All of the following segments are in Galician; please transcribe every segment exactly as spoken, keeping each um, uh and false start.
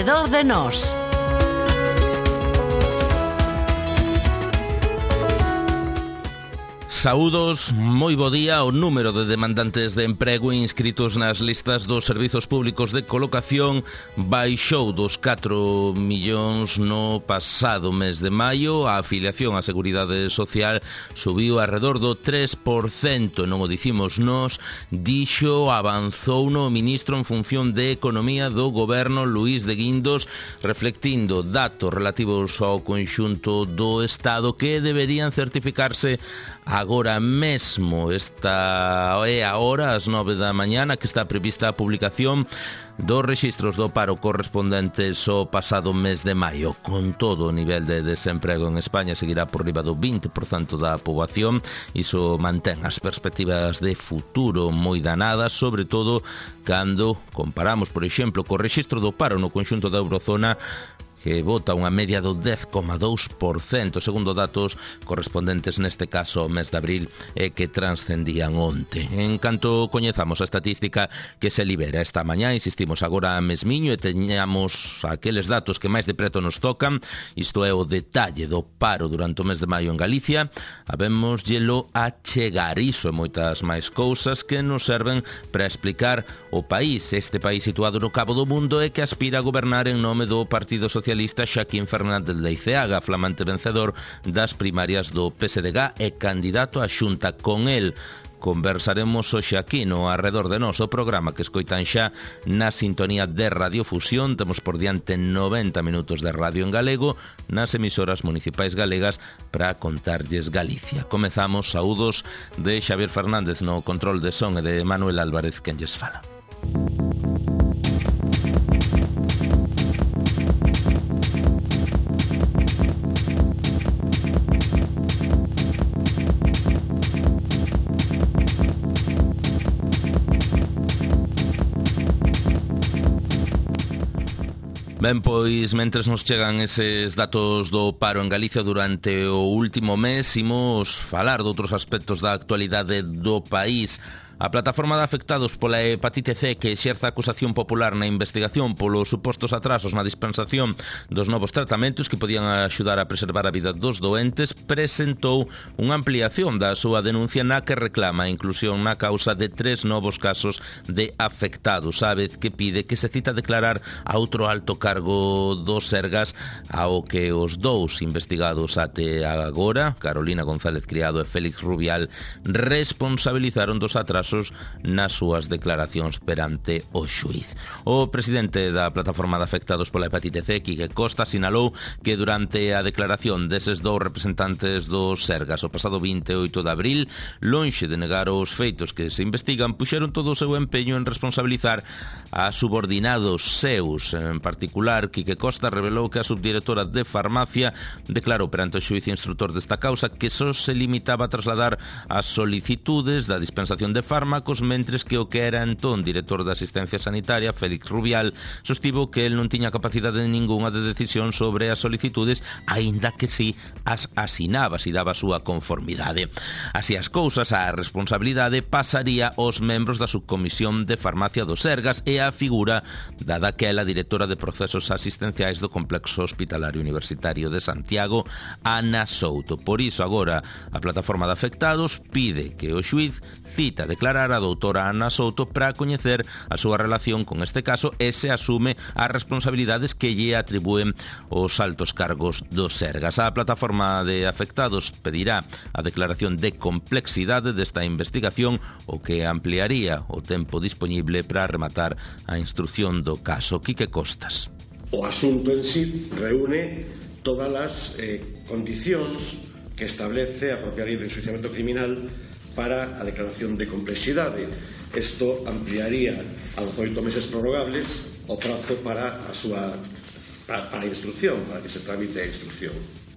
Arredor de Nós. Saúdos, moi bo día. O número de demandantes de emprego inscritos nas listas dos servizos públicos de colocación baixou dos catro millóns no pasado mes de maio. A afiliación á Seguridade Social subiu alrededor do tres por cento. Non o dicimos nós, dixo, avanzou no ministro en función de Economía do Goberno, Luís de Guindos, reflectindo datos relativos ao conxunto do Estado que deberían certificarse agora mesmo. Esta é a hora, ás nove da mañana, que está prevista a publicación dos rexistros do paro correspondentes ao pasado mes de maio. Con todo, o nivel de desemprego en España seguirá por riba do vinte por cento da poboación. Iso mantén as perspectivas de futuro moi danadas, sobre todo cando comparamos, por exemplo, co rexistro do paro no conxunto da Eurozona, que bota unha media do dez coma dous por cento, segundo datos correspondentes neste caso ao mes de abril e que transcendían onte. En canto coñezamos a estatística que se libera esta mañá, insistimos agora mesmiño e teñamos aqueles datos que máis de preto nos tocan, isto é o detalle do paro durante o mes de maio en Galicia, habemos llelo a chegar, iso e moitas máis cousas que nos serven para explicar o país, este país situado no cabo do mundo e que aspira a gobernar en nome do Partido Socialista Xaquín Fernández Leiceaga, flamante vencedor das primarias do P S D G e candidato á Xunta. Con el conversaremos hoxe aquí no Arredor de Nós, o programa que escoitan xa na sintonía de Radiofusión. Temos por diante noventa minutos de radio en galego nas emisoras municipais galegas para contarlles Galicia. Comezamos, saúdos de Xavier Fernández no control de son e de Manuel Álvarez quen lles fala. Ben, pois, mentres nos chegan eses datos do paro en Galicia durante o último mes, imos falar de outros aspectos da actualidade do país. A plataforma de afectados pola hepatite C, que exerza acusación popular na investigación polos supostos atrasos na dispensación dos novos tratamentos que podían axudar a preservar a vida dos doentes, presentou unha ampliación da súa denuncia na que reclama a inclusión na causa de tres novos casos de afectados, a vez que pide que se cita a declarar a outro alto cargo dos Sergas, ao que os dous investigados até agora, Carolina González Criado e Félix Rubial, responsabilizaron dos atrasos nas súas declaracións perante o xuíz. O presidente da plataforma de afectados pola hepatite C, Quique Costa, sinalou que durante a declaración deses dous representantes dos Sergas o pasado vinte e oito de abril, lonxe de negar os feitos que se investigan, puxeron todo o seu empeño en responsabilizar a subordinados seus. En particular, Quique Costa revelou que a subdirectora de farmacia declarou perante o xuíz instructor desta causa que só se limitaba a trasladar as solicitudes da dispensación de fármacos, mentres que o que era entón director da asistencia sanitaria, Félix Rubial, sostivo que el non tiña capacidade ningunha de decisión sobre as solicitudes, aínda que si as asinaba, si daba a súa conformidade. Así as cousas, a responsabilidade pasaría aos membros da subcomisión de farmacia dos Sergas e a figura da daquela directora de procesos asistenciais do complexo hospitalario universitario de Santiago, Ana Souto. Por iso agora a plataforma de afectados pide que o xuíz cita a declarar a doutora Ana Souto para coñecer a súa relación con este caso e se asume as responsabilidades que lle atribúen os altos cargos dos Sergas. A plataforma de afectados pedirá a declaración de complexidade desta investigación, o que ampliaría o tempo disponible para rematar a instrucción do caso. Quique Costas. O asunto en sí reúne todas as eh, condicións que establece a propia lei de enxuiciamento criminal para a declaración de complexidade. Isto ampliaría a dezoito meses prorrogables o prazo para a súa para, para a instrucción, para que se tramite a instrucción.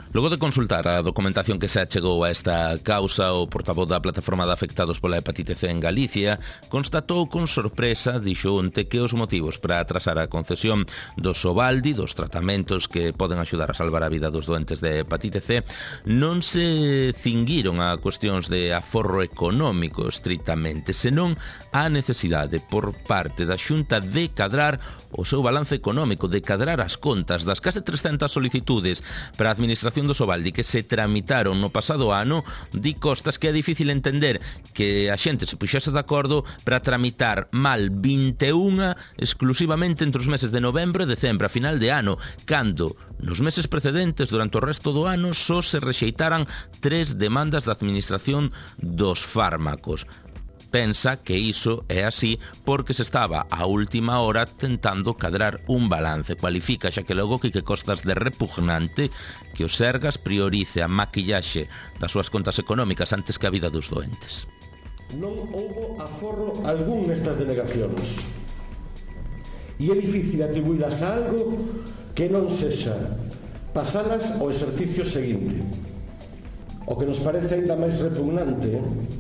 Logo de consultar a documentación que se achegou a esta causa, o portavoz da Plataforma de Afectados pola Hepatite C en Galicia constatou con sorpresa, dixo onte, que os motivos para atrasar a concesión do Sovaldi, dos tratamentos que poden axudar a salvar a vida dos doentes de hepatite C, non se cinguiron a cuestións de aforro económico estritamente, senón a necesidade por parte da Xunta de cadrar o seu balance económico, de cadrar as contas das case trescentas solicitudes para a administración do Sovaldi que se tramitaron no pasado ano. Di Costas que é difícil entender que a xente se puxese de acordo para tramitar mal vinte e unha exclusivamente entre os meses de novembro e decembro a final de ano, cando nos meses precedentes, durante o resto do ano, só se rexeitaran tres demandas da administración dos fármacos. Pensa que iso é así porque se estaba a última hora tentando cadrar un balance. Cualifica xa que logo que Costas de repugnante que o Sergas priorice a maquillaxe das súas contas económicas antes que a vida dos doentes. Non houbo aforro algún nestas delegacións e é difícil atribuílas a algo que non sexa pasalas ao exercicio seguinte. O que nos parece ainda máis repugnante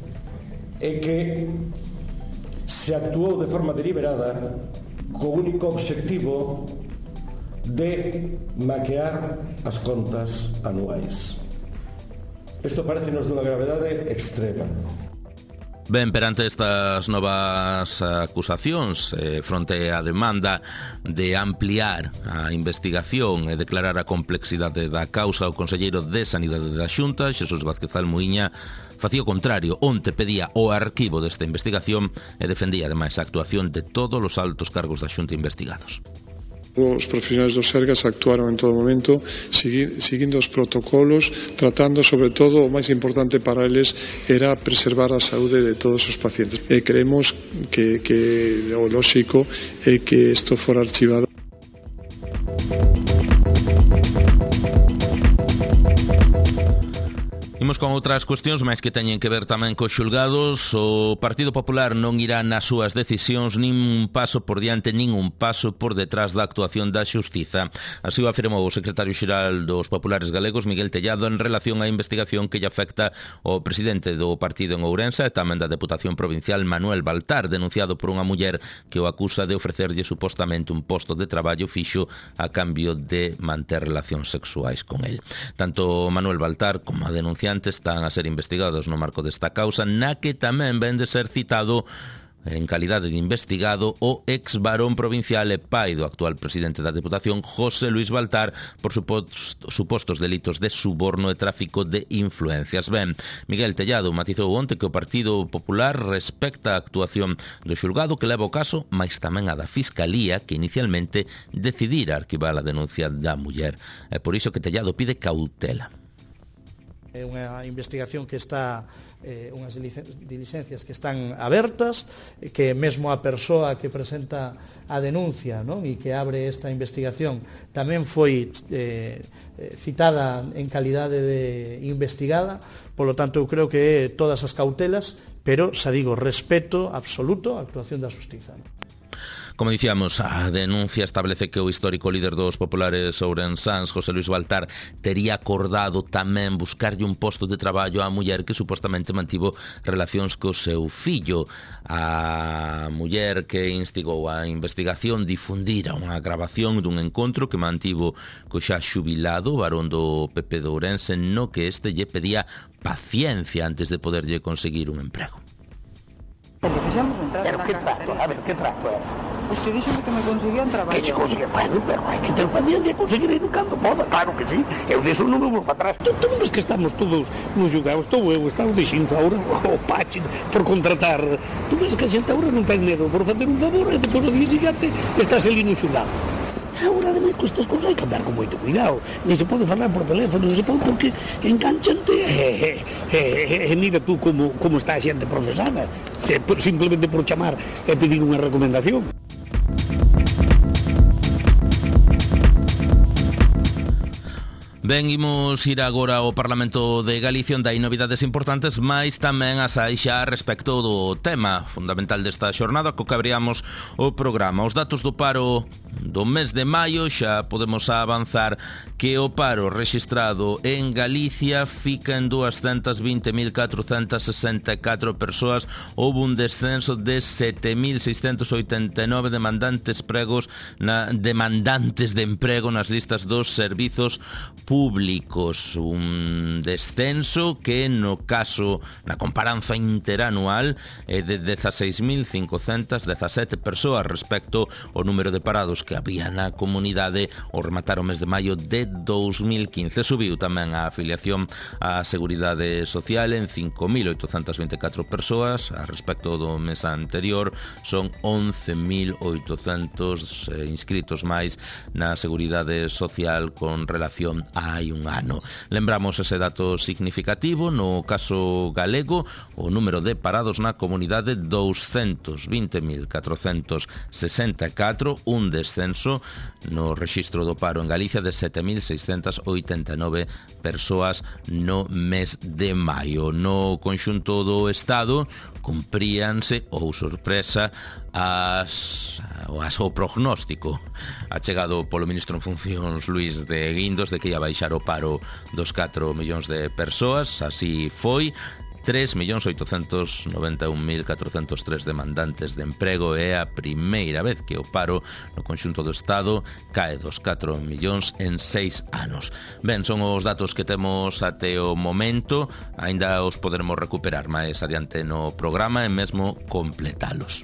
é que se actuou de forma deliberada co único obxectivo de maquear as contas anuais. Isto parecenos dunha gravedade extrema. Ben, perante estas novas acusacións, eh, fronte á demanda de ampliar a investigación e declarar a complexidade da causa, o conselleiro de Sanidade da Xunta, Xesús Vázquez Almuíña, facía o contrario. Onte pedía o arquivo desta investigación e defendía ademais a actuación de todos os altos cargos da Xunta investigados. Os profesionais do Sergas actuaron en todo momento seguindo os protocolos, tratando sobre todo, o máis importante para eles era preservar a saúde de todos os pacientes. E creemos que, que o lóxico é que isto fora archivado. Imos con outras cuestións máis que teñen que ver tamén cos xulgados. O Partido Popular non irá nas súas decisións nin un paso por diante nin un paso por detrás da actuación da Xustiza. Así o afirmou o secretario xeral dos Populares Galegos, Miguel Tellado, en relación á investigación que lle afecta ao presidente do partido en Ourense e tamén da Deputación Provincial, Manuel Baltar, denunciado por unha muller que o acusa de ofrecerlle supostamente un posto de traballo fixo a cambio de manter relacións sexuais con el. Tanto Manuel Baltar como a denunciante están a ser investigados no marco desta causa, na que tamén ven de ser citado en calidade de investigado o ex varón provincial e pai do actual presidente da Deputación, José Luis Baltar, por supostos delitos de suborno e tráfico de influencias. Ben, Miguel Tellado matizou onte que o Partido Popular respecta a actuación do xulgado que leva o caso, mais tamén a da Fiscalía, que inicialmente decidira arquivar a denuncia da muller. É por iso que Tellado pide cautela. É unha investigación que está, eh, unhas diligencias que están abertas, que mesmo a persoa que presenta a denuncia, non, e que abre esta investigación tamén foi eh, citada en calidade de investigada. Polo tanto, eu creo que todas as cautelas, pero, xa digo, respeto absoluto á actuación da Xustiza. Como dicíamos, a denuncia establece que o histórico líder dos populares ourensáns, José Luis Baltar, tería acordado tamén buscarlle un posto de traballo á muller que supostamente mantivo relacións co seu fillo. A muller que instigou a investigación difundira unha grabación dun encontro que mantivo co xa xubilado varón do P P de Ourense, no que este lle pedía paciencia antes de poderlle conseguir un emprego. Pero que trato, a ver, que trato era? Usted dixo que me conseguía un traballo. Que se conseguía, bueno, pero hai que ter paciencia e conseguir ir cando poda, claro que sí. Eu deso non me vou para atrás. Tú ves que estamos todos nos xugados, estou eu, está o de Xinto agora, o Pachi, por contratar. Tú ves que a xente agora non ten medo por facer un favor e depois o día seguinte estás ali no xugado. Agora, ademais, con estas cousas hai que andar con moito cuidado. Nem se pode falar por teléfono, non se pode porque enganchante e, e, e, e mira tú como, como está a xente procesada. E, simplemente por chamar e pedir unha recomendación. Ben, imos ir agora ao Parlamento de Galicia, onde hai novidades importantes, mais tamén as hai xa respecto do tema fundamental desta xornada, co que abríamos o programa. Os datos do paro do mes de maio xa podemos avanzar que o paro rexistrado en Galicia fica en doscientas veinte mil cuatrocientas sesenta e catro persoas. Houve un descenso de sete mil seiscentos oitenta e nove demandantes pregos na, demandantes de emprego nas listas dos servizos públicos. Un descenso que no caso, na comparanza interanual, é de dezaseis mil cincocentas dezasete persoas respecto ao número de parados que había na comunidade ao rematar o mes de maio de dous mil quince. Subiu tamén a afiliación á Seguridade Social en cinco mil oitocentas vinte e catro persoas. A respecto do mes anterior son once mil oitocentos eh, inscritos máis na Seguridade Social con relación a hai un ano. Lembramos ese dato significativo. No caso galego, o número de parados na comunidade doscientos vinte mil cuatrocentos sesenta e catro, un descenso no rexistro do paro en Galicia de sete mil seiscentas oitenta e nove persoas no mes de maio. No conxunto do Estado cumpríanse, ou sorpresa, as, as o prognóstico achegado polo ministro en funcións Luís de Guindos de que ia baixar o paro dos catro millóns de persoas. Así foi. tres millóns oitocentos noventa e un mil catrocentos tres demandantes de emprego. É a primeira vez que o paro no conxunto do Estado cae dos catro millóns en seis anos. Ben, son os datos que temos até o momento. Ainda os poderemos recuperar máis adiante no programa e mesmo completalos.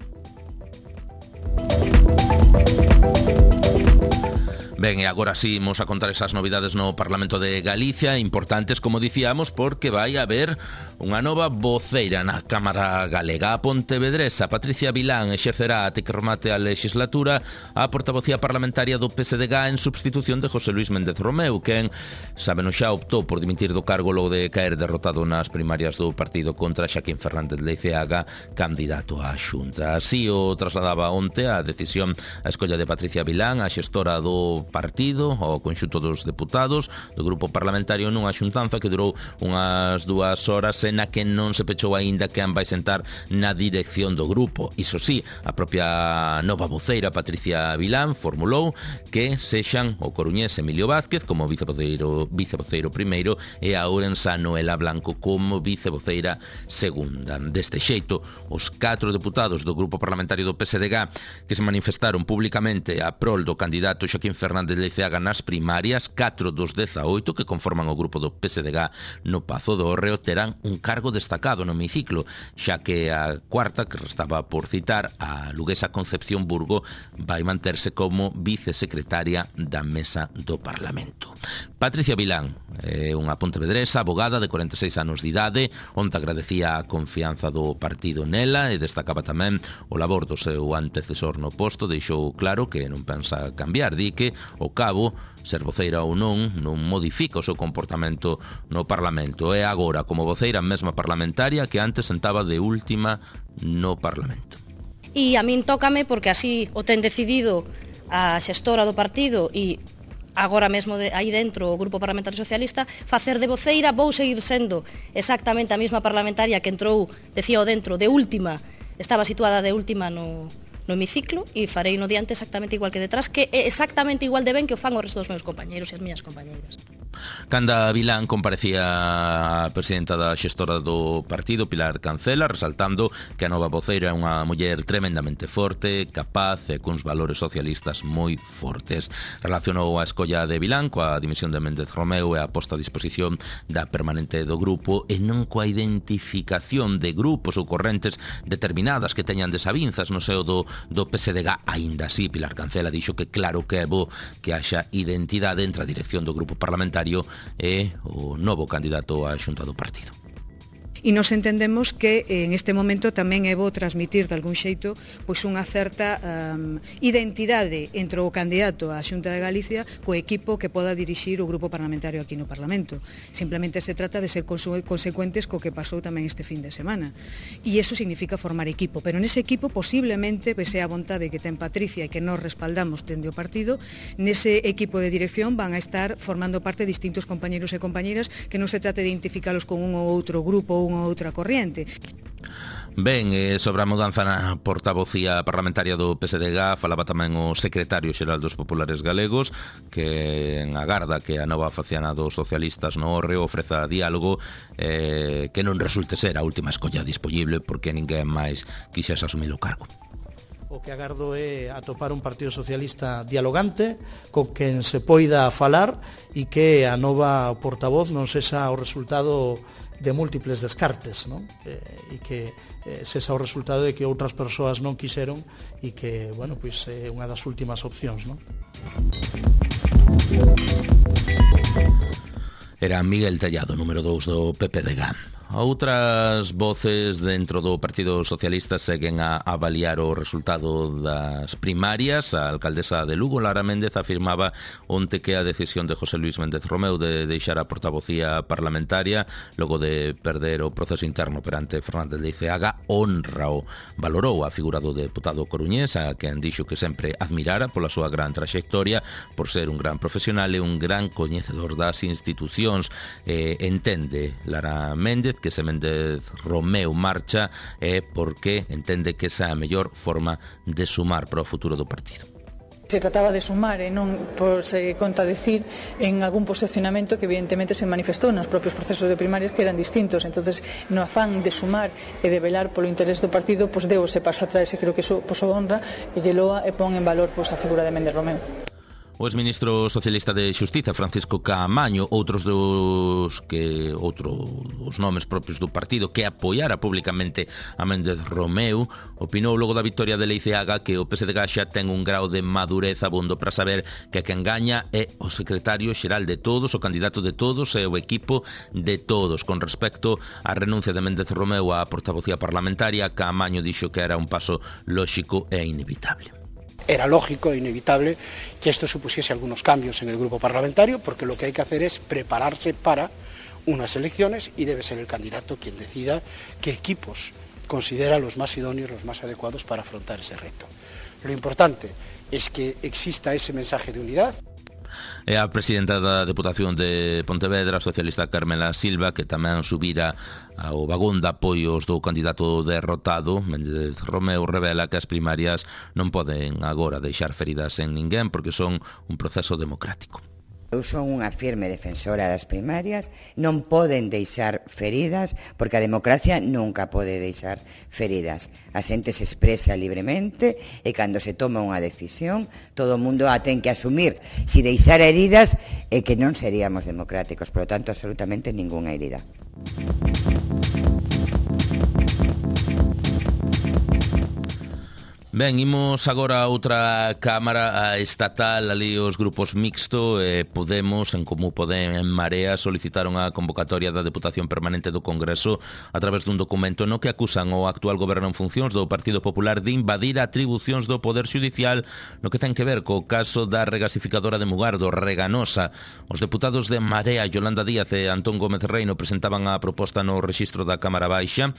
Ben, e agora sí imos a contar esas novidades no Parlamento de Galicia, importantes, como dicíamos, porque vai haber unha nova voceira na Cámara Galega. A pontevedresa Patricia Vilán exercerá até que remate a legislatura a portavocía parlamentaria do P S D G en substitución de José Luis Méndez Romeu, quen, saben, xa optou por dimitir do cargo logo de caer derrotado nas primarias do partido contra Xaquín Fernández Leiceaga, candidato á Xunta. Así o trasladaba onte a decisión a escolla de Patricia Vilán, a xestora do partido, ao conxunto dos deputados do grupo parlamentario, nunha xuntanza que durou unhas dúas horas e na que non se pechou aínda quen vai sentar na dirección do grupo. Iso sí, a propia nova voceira Patricia Vilán formulou que sexan o coruñés Emilio Vázquez como vicevoceiro, vicevoceiro primeiro e a ourensa Noela Blanco como vicevoceira segunda. Deste xeito, os catro deputados do grupo parlamentario do P S D G que se manifestaron públicamente a prol do candidato Xaquín Fernández de Leiceaga nas primarias, catro dos dezaoito que conforman o grupo do P S D G no Pazo do Hórreo terán un cargo destacado no hemiciclo, xa que a cuarta, que restaba por citar, a luguesa Concepción Burgo, vai manterse como vicesecretaria da Mesa do Parlamento. Patricia Vilán é unha pontevedresa, abogada de corenta e seis anos de idade, onde agradecía a confianza do partido nela e destacaba tamén o labor do seu antecesor no posto. Deixou claro que non pensa cambiar, di que o cabo, ser voceira ou non, non modifica o seu comportamento no Parlamento. É agora como voceira mesma parlamentaria que antes sentaba de última no Parlamento. E a min tócame porque así o ten decidido a xestora do partido e agora mesmo de, aí dentro o Grupo Parlamentario Socialista, facer de voceira. Vou seguir sendo exactamente a mesma parlamentaria que entrou, decía o dentro, de última, estaba situada de última no... no hemiciclo e farei no diante exactamente igual que detrás, que é exactamente igual de ben que o fan o resto dos meus compañeiros e as miñas compañeiras. Canda Vilán comparecía a presidenta da xestora do partido, Pilar Cancela, resaltando que a nova voceira é unha muller tremendamente forte, capaz e cuns valores socialistas moi fortes. Relacionou a escolla de Vilán coa dimisión de Méndez Romeu e a posta a disposición da permanente do grupo e non coa identificación de grupos ou correntes determinadas que teñan desavinzas no seo do, do P S D G. Aínda así, Pilar Cancela dixo que claro que é bo que haxa identidade entre a dirección do grupo parlamentario e o novo candidato á xunta do partido. E nos entendemos que en este momento tamén é bo transmitir de algún xeito pois unha certa um, identidade entre o candidato á Xunta de Galicia co equipo que poda dirixir o grupo parlamentario aquí no Parlamento. Simplemente se trata de ser consecuentes co que pasou tamén este fin de semana. E iso significa formar equipo, pero nese equipo posiblemente, pese a vontade que ten Patricia e que nos respaldamos dende o partido, nese equipo de dirección van a estar formando parte distintos compañeros e compañeiras que non se trate de identificalos con un ou outro grupo ou unha outra corriente. Ben, eh, sobre a mudanza na portavocía parlamentaria do P S D G falaba tamén o secretario xeral dos Populares Galegos, que agarda que a nova faciana dos socialistas no Hórreo ofreza diálogo, eh, que non resulte ser a última escolla dispoñible porque ninguén máis quixese asumir o cargo. O que agardo é atopar un Partido Socialista dialogante con quen se poida falar e que a nova portavoz non sexa o resultado de múltiples descartes, non? Eh, e que eh, sexa o resultado de que outras persoas non quixeron e que, bueno, pois é unha das últimas opcións, non? Era Miguel Tellado, número dous do P P D G. Outras voces dentro do Partido Socialista seguen a avaliar o resultado das primarias. A alcaldesa de Lugo, Lara Méndez, afirmaba onte que a decisión de José Luis Méndez Romeu de deixar a portavocía parlamentaria logo de perder o proceso interno perante Fernández de Iceaga honra o valorou a figura do deputado coruñés, a quen dixo que sempre admirara pola súa gran traxectoria, por ser un gran profesional e un gran coñecedor das institucións. Eh, entende Lara Méndez que se Méndez Romeu marcha é porque entende que esa é a mellor forma de sumar para o futuro do partido. Se trataba de sumar e non por se contradecir en algún posicionamento que evidentemente se manifestou nos propios procesos de primarias que eran distintos. Entonces, no afán de sumar e de velar polo interés do partido, pois deu ese paso atrás e creo que iso pois, honra e lleloa e pon en valor pois, a figura de Méndez Romeu. O exministro socialista de Xustiza, Francisco Caamaño, outros dos que outro dos nomes propios do partido que apoiara públicamente a Méndez Romeu, opinou logo da victoria de Leiceaga que o P S D G xa ten un grau de madurez abondo para saber que quen gaña é o secretario xeral de todos, o candidato de todos e o equipo de todos. Con respecto á renuncia de Méndez Romeu á portavocía parlamentaria, Caamaño dixo que era un paso lóxico e inevitable. Era lógico e inevitable que esto supusiese algunos cambios en el grupo parlamentario, porque lo que hay que hacer es prepararse para unas elecciones y debe ser el candidato quien decida qué equipos considera los más idóneos, los más adecuados para afrontar ese reto. Lo importante es que exista ese mensaje de unidad. É a presidenta da Deputación de Pontevedra, socialista Carmela Silva, que tamén subira ao vagón de apoios do candidato derrotado. Méndez Romeu revela que as primarias non poden agora deixar feridas en ninguén porque son un proceso democrático. Eu son unha firme defensora das primarias, non poden deixar feridas, porque a democracia nunca pode deixar feridas. A xente se expresa libremente e cando se toma unha decisión, todo o mundo a ten que asumir. Si deixar heridas, é que non seríamos democráticos, por lo tanto, absolutamente ninguna herida. Ben, imos agora a outra cámara, a estatal, ali os grupos mixto, eh, Podemos, en Comú Podem, en Marea, solicitaron a convocatoria da Deputación Permanente do Congreso a través dun documento no que acusan o actual goberno en funcións do Partido Popular de invadir atribucións do Poder Xudicial no que ten que ver co caso da regasificadora de Mugardo, Reganosa. Os deputados de Marea, Yolanda Díaz e Antón Gómez Reino, presentaban a proposta no rexistro da Cámara Baixa,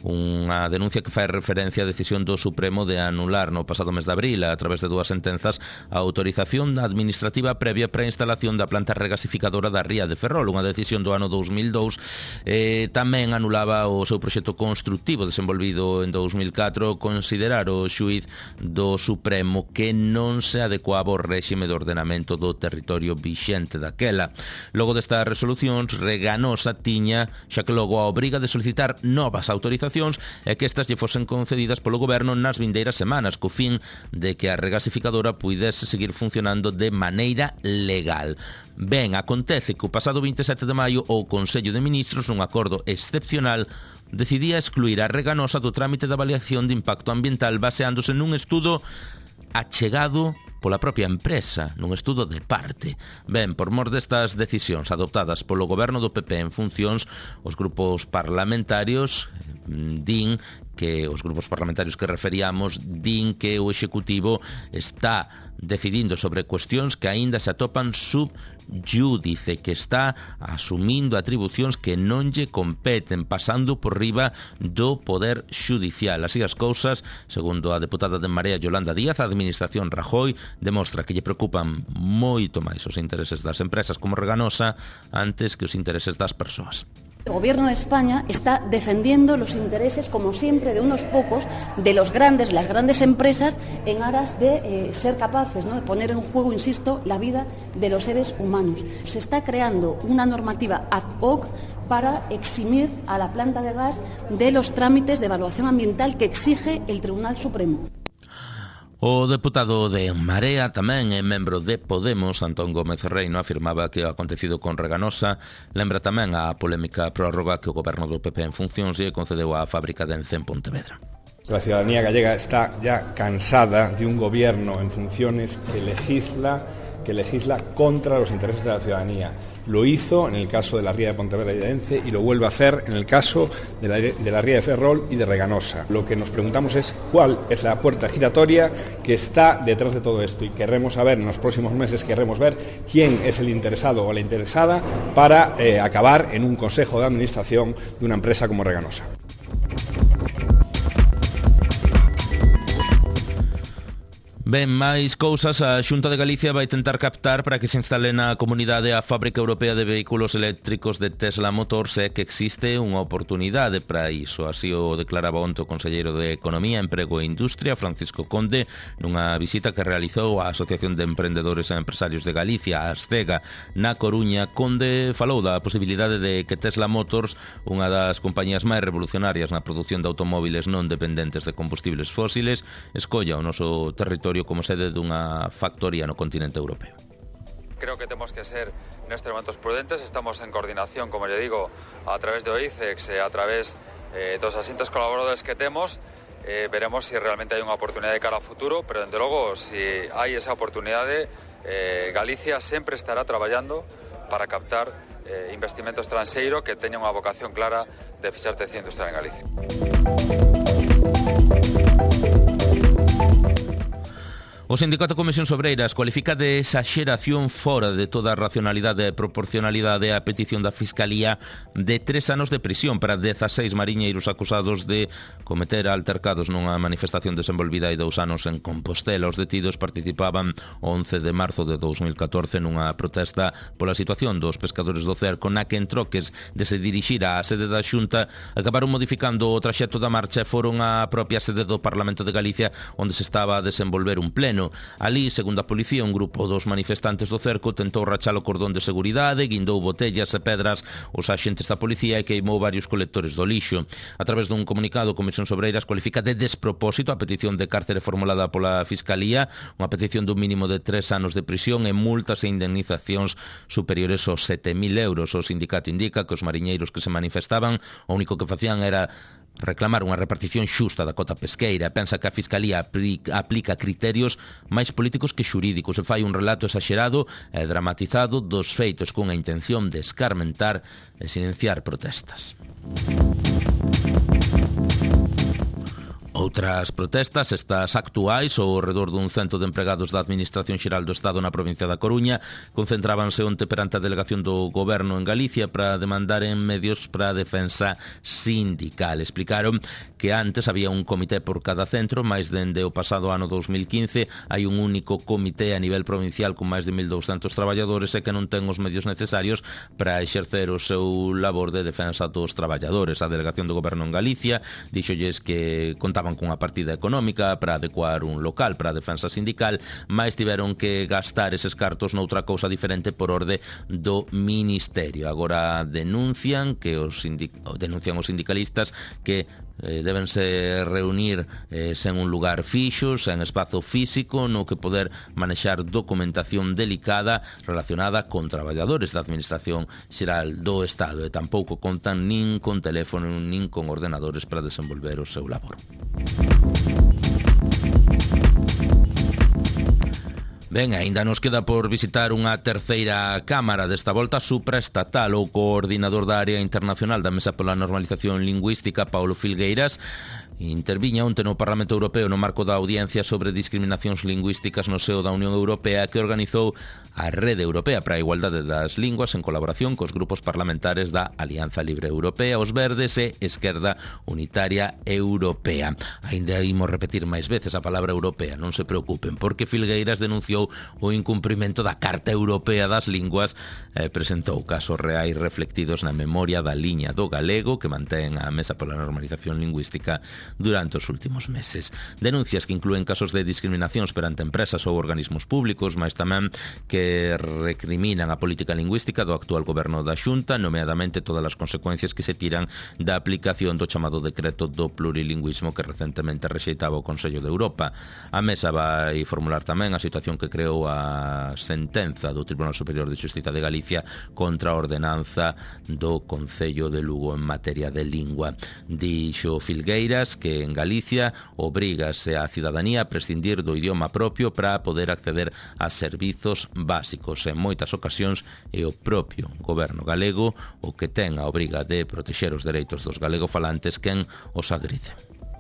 unha denuncia que fai referencia á decisión do Supremo de anular no pasado mes de abril, a través de dúas sentenzas, a autorización administrativa previa para a instalación da planta regasificadora da Ría de Ferrol, unha decisión do ano dous mil dous. Eh, tamén anulaba o seu proxecto constructivo desenvolvido en dous mil catro, considerar o xuíz do Supremo que non se adecuaba ao réxime de ordenamento do territorio vixente daquela. Logo destas resolucións, Reganosa tiña xa que logo a obriga de solicitar novas autorizacións e que estas lle fosen concedidas polo goberno nas vindeiras semanas, co fin de que a regasificadora puidese seguir funcionando de maneira legal. Ben, acontece que o pasado vinte e sete de maio o Consello de Ministros, nun acordo excepcional, decidía excluir a Reganosa do trámite de avaliación de impacto ambiental baseándose nun estudo achegado pola propia empresa, nun estudo de parte. Ben, por mor destas decisións adoptadas polo goberno do P P en funcións, os grupos parlamentarios din que os grupos parlamentarios que referíamos din que o Executivo está decidindo sobre cuestións que aínda se atopan subjúdice, que está asumindo atribucións que non lle competen, pasando por riba do Poder Xudicial. Así as cousas, segundo a deputada de Marea Yolanda Díaz, a administración Rajoy demostra que lle preocupan moito máis os intereses das empresas como Reganosa antes que os intereses das persoas. El Gobierno de España está defendiendo los intereses, como siempre, de unos pocos, de los grandes, las grandes empresas, en aras de eh, ser capaces, ¿no?, de poner en juego, insisto, la vida de los seres humanos. Se está creando una normativa ad hoc para eximir a la planta de gas de los trámites de evaluación ambiental que exige el Tribunal Supremo. O deputado de Marea, tamén é membro de Podemos, Antón Gómez Reino, afirmaba que o acontecido con Reganosa lembra tamén a polémica prórroga que o goberno do P P en funcións lle concedeu á fábrica de Ence en Pontevedra. La ciudadanía gallega está ya cansada de un gobierno en funciones que legisla, que legisla contra los intereses de la ciudadanía. Lo hizo en el caso de la ría de Pontevedra y de Ence y lo vuelve a hacer en el caso de la, de la ría de Ferrol y de Reganosa. Lo que nos preguntamos es cuál es la puerta giratoria que está detrás de todo esto, y querremos saber, en los próximos meses querremos ver quién es el interesado o la interesada para eh, acabar en un consejo de administración de una empresa como Reganosa. Ben, máis cousas. A Xunta de Galicia vai tentar captar para que se instale na comunidade a fábrica europea de vehículos eléctricos de Tesla Motors, e que existe unha oportunidade para iso. Así o declaraba onte o conselleiro de Economía, Emprego e Industria, Francisco Conde, nunha visita que realizou a Asociación de Emprendedores e Empresarios de Galicia, a ASCEGA, na Coruña. Conde falou da posibilidade de que Tesla Motors, unha das compañías máis revolucionarias na produción de automóviles non dependentes de combustibles fósiles, escolla o noso territorio como sede dunha factoría no continente europeo. Creo que temos que ser nestes momentos prudentes. Estamos en coordinación, como lle digo, a través de O I C E X e a través eh, dos asistentes colaboradores que temos. Eh, veremos si realmente hai unha oportunidade de cara ao futuro, pero, dende logo, si hai esa oportunidade, eh, Galicia sempre estará traballando para captar eh, investimento estranxeiro que teña unha vocación clara de fixar tecido industrial en Galicia. O Sindicato Comisións Obreiras cualifica de exaxeración fora de toda a racionalidade e proporcionalidade a petición da Fiscalía de tres anos de prisión para dezaseis mariñeiros acusados de cometer altercados nunha manifestación desenvolvida hai dous anos en Compostela. Os detidos participaban o once de marzo de dos mil catorce nunha protesta pola situación dos pescadores do cerco, na que en troques de se dirixir á sede da Xunta acabaron modificando o traxecto da marcha e foron á propia sede do Parlamento de Galicia, onde se estaba a desenvolver un pleno. Ali, segundo a policía, un grupo dos manifestantes do cerco tentou rachar o cordón de seguridade, guindou botellas e pedras os axentes da policía e queimou varios colectores do lixo. A través dun comunicado, Comisións Obreiras cualifica de despropósito a petición de cárcere formulada pola Fiscalía, unha petición dun mínimo de tres anos de prisión e multas e indemnizacións superiores aos sete mil euros. O sindicato indica que os mariñeiros que se manifestaban o único que facían era reclamar unha repartición xusta da cota pesqueira. Pensa que a Fiscalía aplica, aplica criterios máis políticos que xurídicos e fai un relato exagerado e dramatizado dos feitos cunha intención de escarmentar e silenciar protestas. Outras protestas, estas actuais, ao redor dun cento de empregados da Administración Xeral do Estado na provincia da Coruña, concentrábanse onte perante a delegación do Goberno en Galicia para demandar en medios para a defensa sindical. Explicaron que antes había un comité por cada centro, máis dende o pasado ano dos mil quince hai un único comité a nivel provincial con máis de mil douscentos traballadores e que non ten os medios necesarios para exercer o seu labor de defensa dos traballadores. A delegación do Goberno en Galicia díxolles que contaban cunha partida económica para adecuar un local para a defensa sindical, mais tiveron que gastar eses cartos noutra cousa diferente por orde do Ministerio. Agora denuncian que os sindic... denuncian os sindicalistas que eh, debense reunir eh, sen un lugar fixo, sen espazo físico no que poder manexar documentación delicada relacionada con traballadores da Administración Xeral do Estado, e tampouco contan nin con teléfono nin con ordenadores para desenvolver o seu labor. Ben, aínda nos queda por visitar unha terceira cámara, desta volta supraestatal. O coordinador da área internacional da Mesa pola Normalización Lingüística, Paulo Filgueiras, interviña onte no Parlamento Europeo no marco da audiencia sobre discriminacións lingüísticas no seo da Unión Europea que organizou a Rede Europea para a Igualdade das Linguas en colaboración cos grupos parlamentares da Alianza Libre Europea, os Verdes e Esquerda Unitaria Europea. Ainda imos repetir máis veces a palabra europea, non se preocupen, porque Filgueiras denunciou o incumprimento da Carta Europea das Linguas e presentou casos reais reflectidos na memoria da liña do galego que mantén a Mesa pola Normalización Lingüística durante os últimos meses. Denuncias que inclúen casos de discriminacións perante empresas ou organismos públicos, mas tamén que recriminan a política lingüística do actual goberno da Xunta, nomeadamente todas as consecuencias que se tiran da aplicación do chamado decreto do plurilingüismo que recentemente rexeitaba o Consello de Europa. A Mesa vai formular tamén a situación que creou a sentenza do Tribunal Superior de Xustiza de Galicia contra a ordenanza do Concello de Lugo en materia de lingua. Dixo Filgueiras que en Galicia obrígase a cidadanía a prescindir do idioma propio para poder acceder a servizos básicos. En moitas ocasións é o propio goberno galego o que ten a obriga de protexer os dereitos dos galegofalantes quen os agride.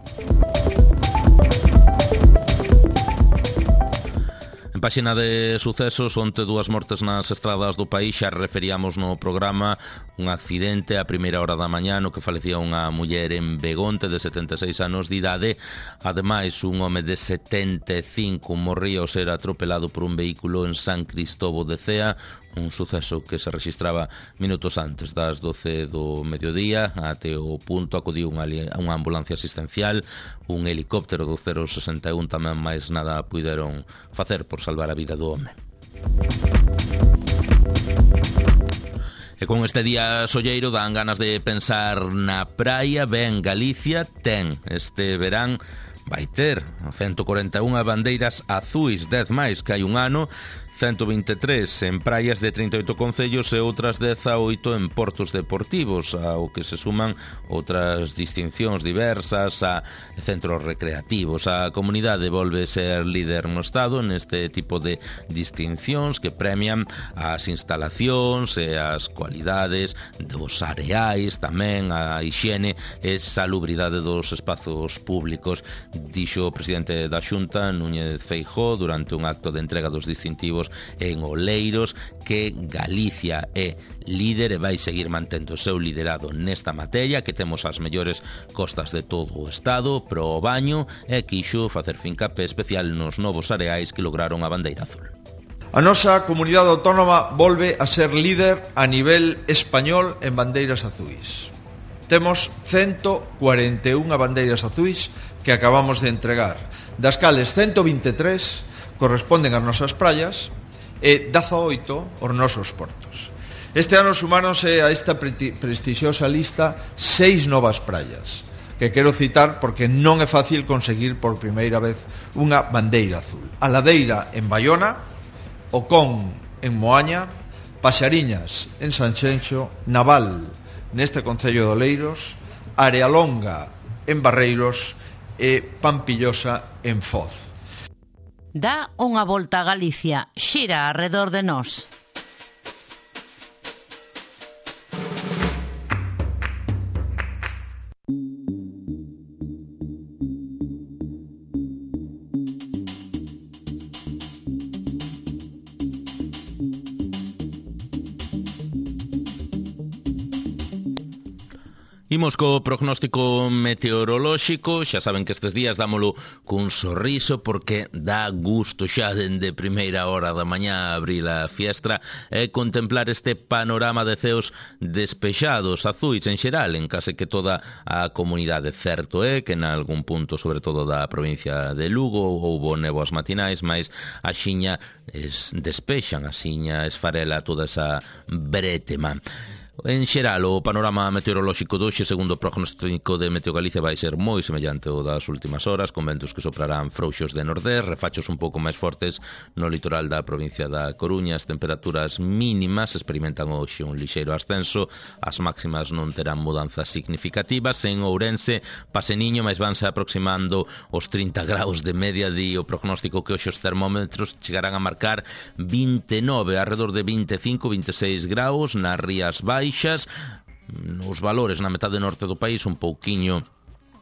En páxina de sucesos, onte dúas mortes nas estradas do país, xa referíamos no programa un accidente a primeira hora da mañá no que falecía unha muller en Begonte de setenta e seis anos de idade. Ademais, un home de setenta e cinco morría ao ser atropelado por un vehículo en San Cristobo de Cea, un suceso que se registraba minutos antes das doce do mediodía. Até o punto acudiu unha, unha ambulancia asistencial, un helicóptero do cero sesenta e un tamén, máis nada puideron facer por salvar a vida do home. E con este día solleiro dan ganas de pensar na praia. Ben, Galicia ten este verán, vai ter ciento corenta e unha bandeiras azuis, dez máis que hai un ano, ciento vinte e tres en praias de trinta e oito concellos e outras dezaoito en portos deportivos, ao que se suman outras distincións diversas a centros recreativos. A comunidade volve ser líder no Estado neste tipo de distincións que premian as instalacións e as cualidades dos areais, tamén a hixiene e salubridade dos espazos públicos, dixo o presidente da Xunta, Núñez Feijóo, durante un acto de entrega dos distintivos en Oleiros, que Galicia é líder e vai seguir mantendo o seu liderado nesta materia, que temos as mellores costas de todo o Estado pro baño, e quixo facer fincapé especial nos novos areais que lograron a bandeira azul. A nosa comunidade autónoma volve a ser líder a nivel español en bandeiras azuis. Temos ciento cuarenta e unha bandeiras azuis que acabamos de entregar, das cales ciento vinte e tres corresponden ás nosas praias e dezaoito aos nosos portos. Este ano sumáronse a esta prestixiosa lista seis novas praias, que quero citar porque non é fácil conseguir por primeira vez unha bandeira azul. A Ladeira en Baiona, Ocón en Moaña, Paxariñas en Sanxenxo, Naval neste concello de Oleiros, Arealonga en Barreiros e Pampillosa en Foz. Dá unha volta a Galicia, xira arredor de nós. Imos co prognóstico meteorolóxico. Xa saben que estes días dámolo cun sorriso porque dá gusto xa dende primeira hora da mañá abrir a fiestra e contemplar este panorama de ceos despexados, azuis en xeral, en case que toda a comunidade. Certo é que en algún punto, sobre todo da provincia de Lugo, houbo néboas matinais, mas a xiña es, despexan, a xiña esfarela toda esa bretema. En xeral, o panorama meteorolóxico doxe, segundo o prognóstico de Meteo Galicia, vai ser moi semellante ao das últimas horas, con ventos que soprarán frouxos de nordés, refachos un pouco máis fortes no litoral da provincia da Coruña. As temperaturas mínimas experimentan hoxe un lixeiro ascenso, as máximas non terán mudanzas significativas. En Ourense, paseniño, máis vanse aproximando os trinta graus de media. Di o prognóstico que hoxe os termómetros chegarán a marcar vinte e nove, alrededor de vinte e cinco, vinte e seis graus, nas Rías Baixas. Os valores na metade norte do país un pouquiño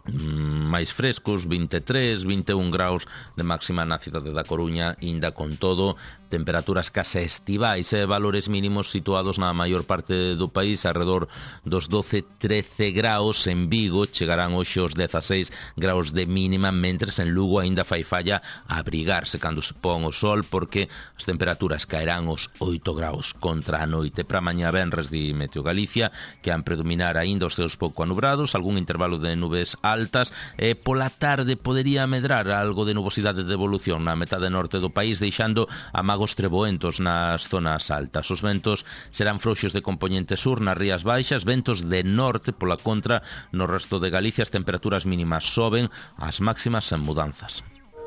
máis frescos, vinte e tres, vinte e un graus de máxima na cidade da Coruña, inda con todo, temperaturas case estivais e valores mínimos situados na maior parte do país arredor dos doce, trece graus. En Vigo chegarán hoxe os dezaseis graus de mínima, mentres en Lugo aínda fai falla abrigarse cando se pon o sol, porque as temperaturas caerán os oito graus contra a noite. Para mañá venres di Meteo Galicia que han predominar aínda os ceos pouco anubrados, algún intervalo de nubes altas e pola tarde podería medrar algo de nubosidade de evolución na metade norte do país, deixando a magos treboentos nas zonas altas. Os ventos serán frouxos de compoñente sur nas rías baixas, ventos de norte pola contra no resto de Galicia. As temperaturas mínimas soben, as máximas sen mudanzas.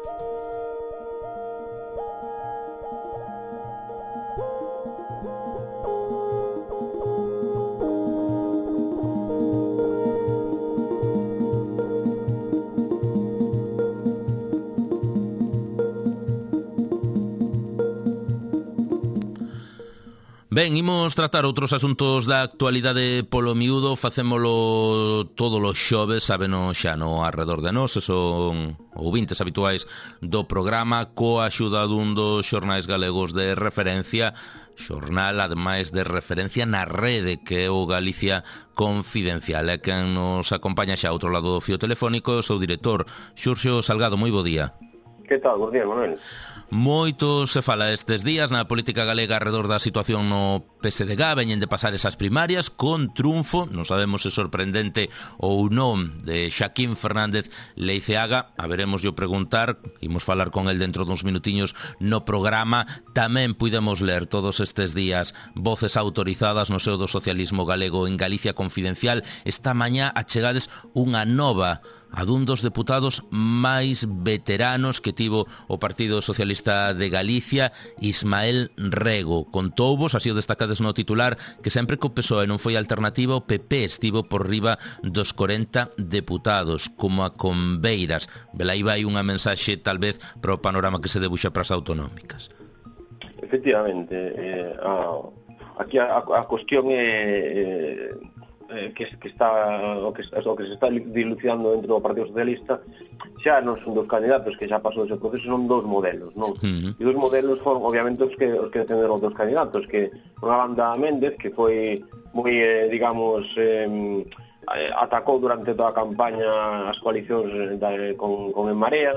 Ben, imos tratar outros asuntos da actualidade polo miúdo, facémolo todos os xoves, sábeno xa no arredor de nós, son ouvintes habituais do programa, coa axuda dun dos xornais galegos de referencia, xornal, ademais de referencia na rede, que é o Galicia Confidencial. É quen nos acompaña xa ao outro lado do fío telefónico, o seu director, Xurxo Salgado. Moi bo día. Que tal? Bo día, Manuel. Moito se fala estes días na política galega arredor da situación no P S D G. Veñen de pasar esas primarias con triunfo, non sabemos se sorprendente ou non, de Xaquín Fernández Leiceaga. A veremos yo preguntar, imos falar con el dentro duns minutiños no programa. Tamén puidemos ler todos estes días voces autorizadas no seo do socialismo galego en Galicia Confidencial. Esta mañá achegades unha nova a dun dos deputados máis veteranos que tivo o Partido Socialista de Galicia, Ismael Rego. Contouvos, así o destacades no titular, que sempre que o P S O E non foi alternativa, o P P estivo por riba dos corenta deputados, como a Conveiras. Velaí vai unha mensaxe, tal vez, para o panorama que se debuxa para as autonómicas. Efectivamente, eh, a, aquí a, a cuestión é... Eh, Eh, que, que está o que, o que se está dilucidando dentro do Partido Socialista xa non son dos candidatos, que xa pasou ese proceso, son dos modelos, non? Uh-huh. E dos modelos foron obviamente os que os que defenderon os dos candidatos, que unha banda Méndez, que foi moi, eh, digamos, eh, atacou durante toda a campaña as coalicións da, con, con En Marea,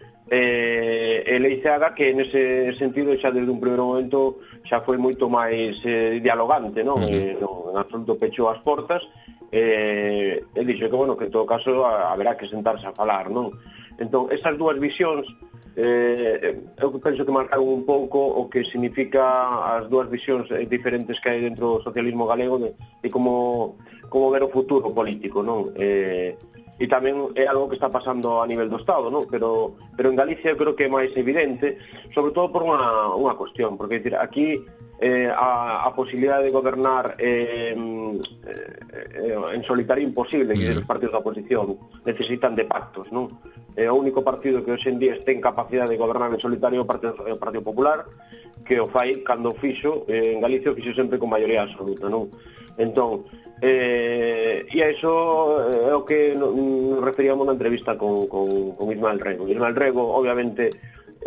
eh, e Leiceaga, que nese sentido xa desde un primeiro momento xa foi moito máis eh, dialogante, non? Uh-huh. Eh, non, en absoluto pechou as portas, eh, e dixo que, bueno, que en todo caso a, haberá que sentarse a falar, non? Entón, esas dúas visións, eh, eu penso que marcaron un pouco o que significa as dúas visións diferentes que hai dentro do socialismo galego de, de como, como ver o futuro político, non? Eh, e tamén é algo que está pasando a nivel do Estado, non? Pero, pero en Galicia eu creo que é máis evidente, sobre todo por unha, unha cuestión, porque decir, aquí eh, a, a posibilidade de gobernar eh, eh, en solitario imposible, que os partidos da oposición necesitan de pactos, non? É o único partido que hoxe en día ten capacidade de gobernar en solitario o Partido, o Partido Popular, que o fai cando o fixo, eh, en Galicia o fixo sempre con maioría absoluta, non? Entón, Eh, e a iso é o que nos referíamos na entrevista con, con, con Ismael Rego. Ismael Rego, obviamente,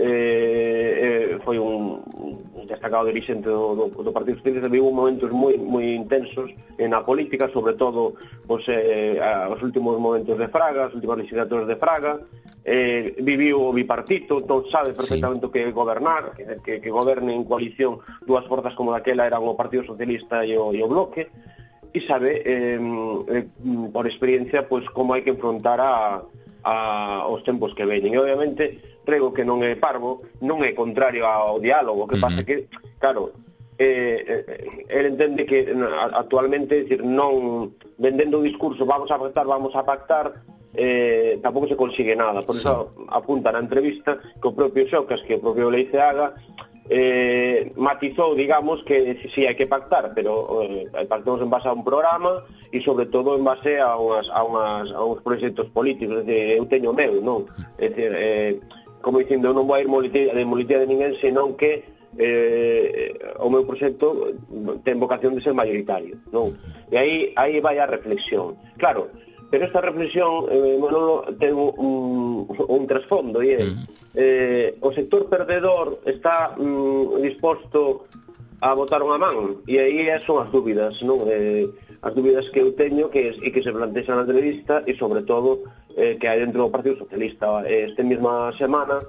eh, eh, foi un, un destacado dirixente do, do, do Partido Socialista, viu momentos moi, moi intensos na política, sobre todo pues, eh, os últimos momentos de Fraga, os últimos legislaturas de Fraga, eh, viviu o bipartito, entón sabe perfectamente o que é gobernar, que, que, que governe en coalición dúas forzas como daquela eran o Partido Socialista e o, e o Bloque, e sabe, eh, eh, por experiencia, pues, como hai que enfrontar a, a os tempos que veñen. E, obviamente, Rego, que non é parvo, non é contrario ao diálogo, que pasa que, claro, eh, eh, ele entende que actualmente, decir, non vendendo o discurso vamos a pactar, vamos a pactar, eh, tampouco se consigue nada. Por iso apunta na entrevista que o propio Xocas, que o propio Leiceaga, Eh, matizou, digamos, que si hai que pactar, pero eh, pactamos en base a un programa e sobre todo en base a, unhas, a, unhas, a uns proxectos políticos. É dicir, eu teño meu, non? É dicir, eh, como dicindo, eu non vou a ir molitía de, molitía de ninguén, senón que eh, o meu proxecto ten vocación de ser mayoritario, non? E aí, aí vai a reflexión. Claro, Pero esta reflexión, eh, Manolo, ten un, un trasfondo, e é, mm. eh, o sector perdedor está mm, disposto a botar unha man, e aí son as dúbidas, non? Eh, as dúbidas que eu teño que, e que se plantexan na entrevista, e sobre todo eh, que hai dentro do Partido Socialista. Este mesma semana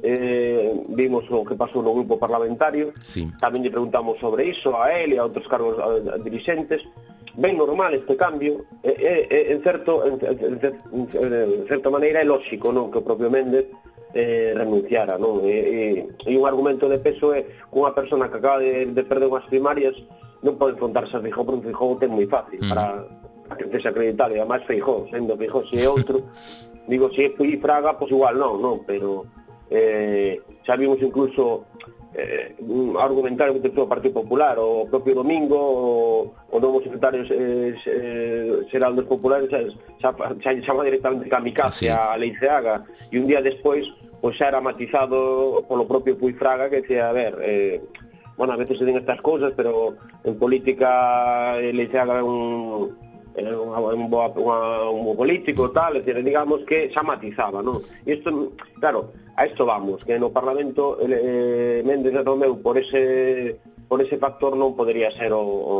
eh, vimos o que pasou no grupo parlamentario, sí. Tamén lle preguntamos sobre iso a él e a outros cargos a, a dirixentes. Ben normal este cambio, e, e, en, certo, en, en, en certa maneira é lóxico, non, que o propio Méndez eh, renunciara, non? E, e, e un argumento de peso é que unha persona que acaba de, de perder unhas primarias non pode enfrontarse a Feijóo, porque Feijóo ten moi fácil mm. para, para que se acreditable, además Feijóo, sendo Feijóo, se é outro, digo, se é Puig Fraga, pois igual non, non, pero eh, xa vimos incluso eh, un argumentario que do Partido Popular, o propio Domingo, o, o novo secretario eh, eh, xeral dos populares xa, xa, xa chama directamente kamikaze a Leiceaga, e un día despois pois xa era matizado polo propio Puig Fraga, que decía, a ver, eh, bueno, a veces se den estas cousas, pero en política eh, Leiceaga é un é un, un, boa, unha, un bo político, tal, es decir, digamos que xa matizaba, non? E isto, claro, a isto vamos, que no Parlamento eh, Méndez de Romeu por ese por ese factor non podería ser o, o,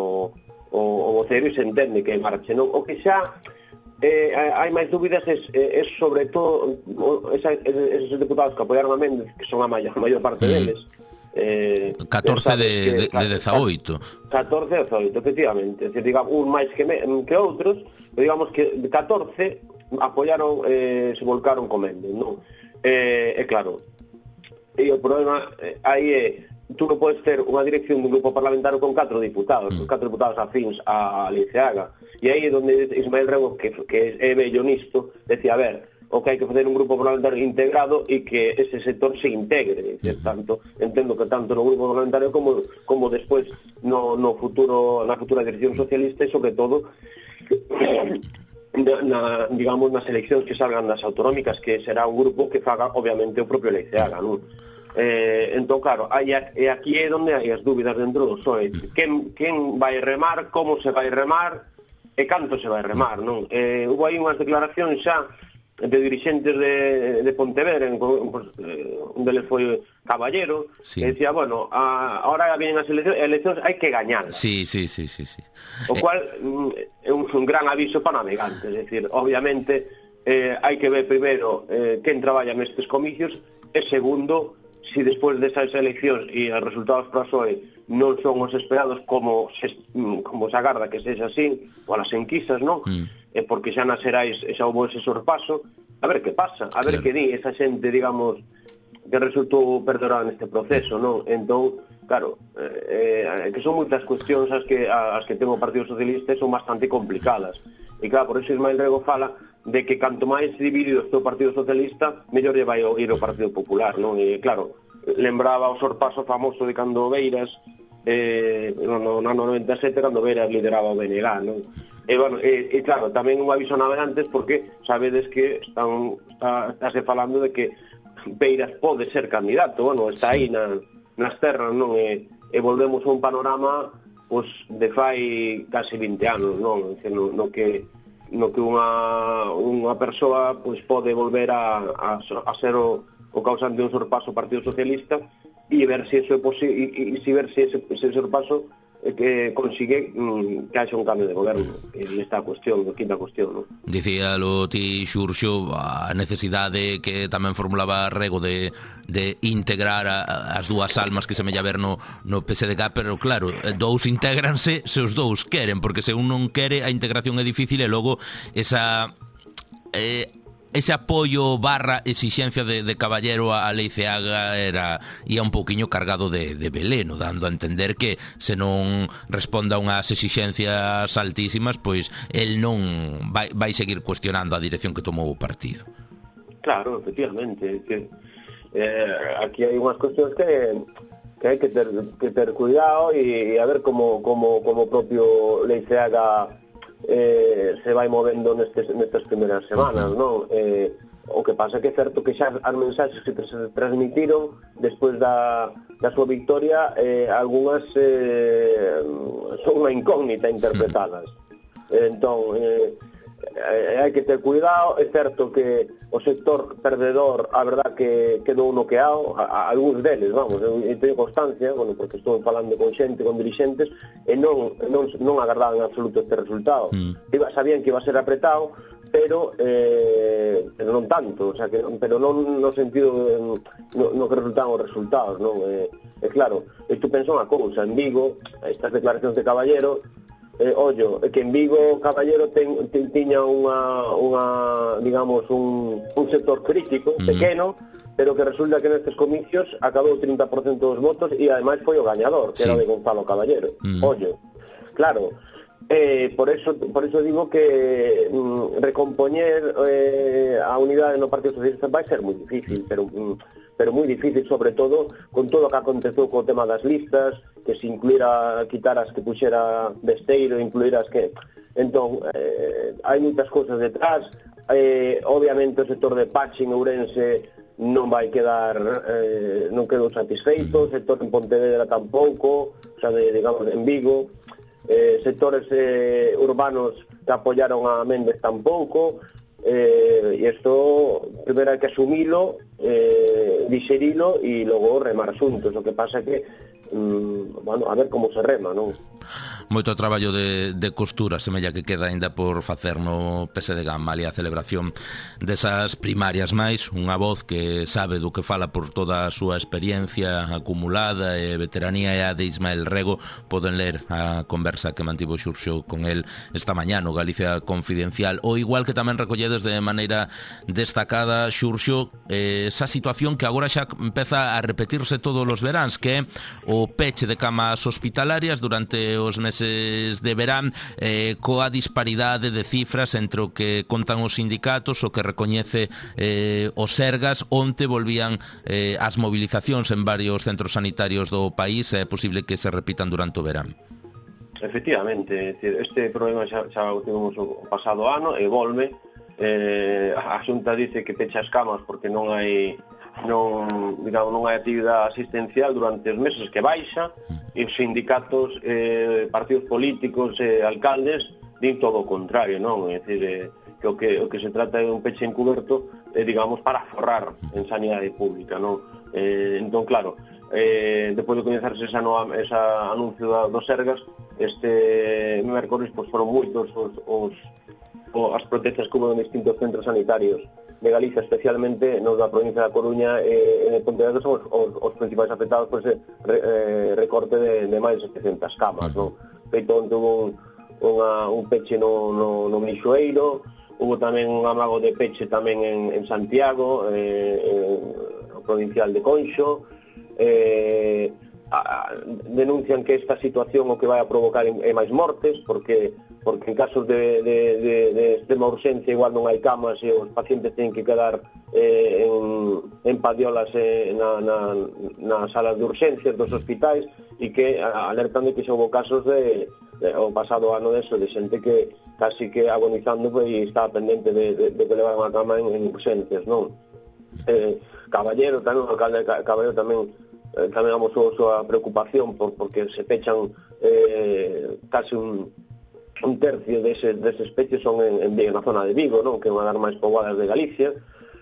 o vocero, e se entende que marche, non? O que xa eh, hai máis dúbidas é, é sobre todo esa, esos deputados que apoiaron a Méndez, que son a maior, a maior parte mm. deles, eh, catorce de, de, de dezaoito catorce de dezaoito, efectivamente, es decir, digamos, un máis que, me, que outros, pero digamos que de catorce apoiaron, eh, se volcaron con Méndez, non? Eh, é claro, e o problema eh, aí é, tú non podes ter unha dirección dun grupo parlamentario con catro diputados, mm. con catro diputados afíns a Leiceaga, e aí é onde Ismael Rego, que, que é bello nisto, decía, a ver, o que hai que facer un grupo parlamentario integrado e que ese sector se integre, mm. tanto, entendo que tanto no grupo parlamentario como, como despois no, no futuro, na futura dirección socialista, e sobre todo Na, na, digamos, nas eleccións que salgan das autonómicas, que será un grupo que faga, obviamente, o propio Leiceaga, non? Eh, entón, claro, hai, e aquí é onde hai as dúbidas dentro do P S O E. Quen, quen vai remar, como se vai remar, e canto se vai remar, non? Eh, hubo aí unhas declaracións xa de dirixentes de, de Pontevedra, en, pues, eh, un deles foi Caballero, sí. Que decía, bueno, a, ahora vienen as eleccións, eleccións hai que gañar. Sí, sí, sí, sí, sí. O cual é un, un gran aviso para navegantes, é dicir, obviamente eh, hai que ver primeiro eh, quen traballa nestes comicios, e segundo, si despois desas eleccións e os resultados para o P S O E non son os esperados como se, como se agarda que sexa así, ou as enquisas, non? Mm. E porque xa nas Xerais xa houve ese sorpaso, a ver que pasa, a ver claro. Que di esa xente, digamos, que resultou perdedora neste proceso, non? Entón, claro, eh, que son moitas cuestións as que as que ten o Partido Socialista e son bastante complicadas. E claro, por iso Ismael Rego fala de que canto máis dividido este o Partido Socialista, mellor lle vai ir o Partido Popular, non? E claro, lembraba o sorpaso famoso de cando Beiras, eh, no, no, no ano noventa e sete, cando Beiras lideraba o B N G, non? E, bueno, e, e claro, tamén un aviso navegantes, porque sabedes que están, está, estáse falando de que Beiras pode ser candidato, bueno, está aí na, nas terras, non? E, e volvemos a un panorama pois, de fai casi vinte anos, non? No, no que no que unha, unha persoa pois, pode volver a, a, a ser o, o causante de un sorpaso ao Partido Socialista, e ver se iso é posible, e, e, e ver se ese, ese sorpaso que consigue mm, que haxa un cambio de goberno. E esta cuestión, a quinta cuestión, non? Dicíalo ti, Xurxo, a necesidade que tamén formulaba Rego de, de integrar a, as dúas almas que se mella ver no, no P S D K, pero claro, dous intégranse se os dous queren, porque se un non quere a integración é difícil, e logo esa... Eh, ese apoio barra exixencia de, de Caballero a, a Leiceaga era ia un pouquiño cargado de, de veleno, dando a entender que se non responda a unhas exixencias altísimas, pois el non vai, vai seguir cuestionando a dirección que tomou o partido. Claro, efectivamente, que, eh, aquí hai unhas cuestións que que hai que ter, que ter cuidado, e, e a ver como, como, como propio Leiceaga Eh, se vai movendo nestes, nestas primeiras semanas, non? Eh, o que pasa que é certo que xa as mensaxes que se transmitiron despois da, da súa victoria, eh, algunhas eh, son unha incógnita interpretadas. Eh, entón, eh, eh, hai que ter cuidado. É certo que o sector perdedor, a verdad que quedou noqueado, a, a algúns deles, vamos, eu, eu teño constancia, bueno, porque estou falando con xente, con dirixentes, e non, non, non agardaban en absoluto este resultado. Mm. Iba, sabían que iba a ser apretado, pero eh, pero non tanto, o sea, que, pero non no sentido de, no, no que resultaban os resultados, non? Eh, é claro, isto penso unha cousa, en Vigo, estas declaracións de Caballero, eh, ollo, é que en Vigo Caballero ten, ten, tiña unha, unha digamos, un, un sector crítico, mm. pequeno, pero que resulta que nestes comicios acabou o trinta por cento dos votos e ademais foi o gañador, que sí. era de Gonzalo Caballero. Mm. Ollo, claro, eh, por eso por eso digo que mm, recompoñer eh, a unidade no Partido Socialista vai ser moi difícil, pero mm, pero moi difícil, sobre todo con todo o que aconteceu co tema das listas, que se incluira, quitar as que puxera Besteiro, incluir as que... Entón, eh, hai moitas cousas detrás, eh, obviamente o sector de Pachi en Ourense non vai quedar, eh, non quedou satisfeito, o sector en Pontevedra tampouco, o sea, de, digamos, en Vigo, eh, sectores eh, urbanos que apoyaron a Méndez tampouco, eh, e isto primeiro hai que asumilo, eh, digerilo e logo remar asuntos. O que pasa é que mm, bueno, a ver como se rema, non? Moito traballo de, de costura semella que queda ainda por facer no P S D G, malia a celebración desas primarias, máis unha voz que sabe do que fala por toda a súa experiencia acumulada e veteranía é a de Ismael Rego. Poden ler a conversa que mantivo Xurxo con el esta mañá no Galicia Confidencial, o igual que tamén recolledes de maneira destacada, Xurxo, eh, esa situación que agora xa empeza a repetirse todos os veráns, que é o peche de camas hospitalarias durante os meses de verán, eh, coa disparidade de cifras entre o que contan os sindicatos, o que recoñece eh, os Sergas. Onte volvían eh, as movilizacións en varios centros sanitarios do país. É posible que se repitan durante o verán. Efectivamente, este problema xa, xa o tivemos o pasado ano e volve. Eh, a Xunta dice que pecha as camas porque non hai non, digamos, non hai actividade asistencial durante os meses que baixa, e os sindicatos, eh, partidos políticos e eh, alcaldes din todo o contrario, non? É dicir, eh, que o que o que se trata é un peche encuberto, eh, digamos, para forrar en sanidade pública, non? Eh, entón, claro, eh, depois de coñecerse esa, no, esa anuncio da, dos Sergas, este mércoles pois, foron moitos os, os, os, as protestas que hubo en distintos centros sanitarios de Galicia, especialmente nos da provincia da Coruña e en Pontevedra, son os, os, os principais afectados por ese re, eh, recorte de, de máis de setecentas camas, non? Feito onde hubo un, unha, un peche no, no, no Meixoeiro, hubo tamén un amago de peche tamén en, en Santiago, eh, en, provincial de Conxo. eh, a, denuncian que esta situación o que vai a provocar é máis mortes, porque porque en casos de, de, de, de extrema urxencia igual non hai camas e os pacientes teñen que quedar eh, en, en padiolas eh, na, na, nas salas de urxencias dos hospitais, e que alertan de que xa houve casos de, de o pasado ano de eso, de xente que casi que agonizando pues, e estaba pendente de, de, de que levaran a cama en, en urxencias, non? Eh, Caballero, tamén o alcalde de Caballero tamén eh, tamén amosou a súa preocupación por, porque se pechan eh, casi un un tercio dese, dese especies son en, en Vigo, na zona de Vigo, non? Que é unha das máis poboadas de Galicia.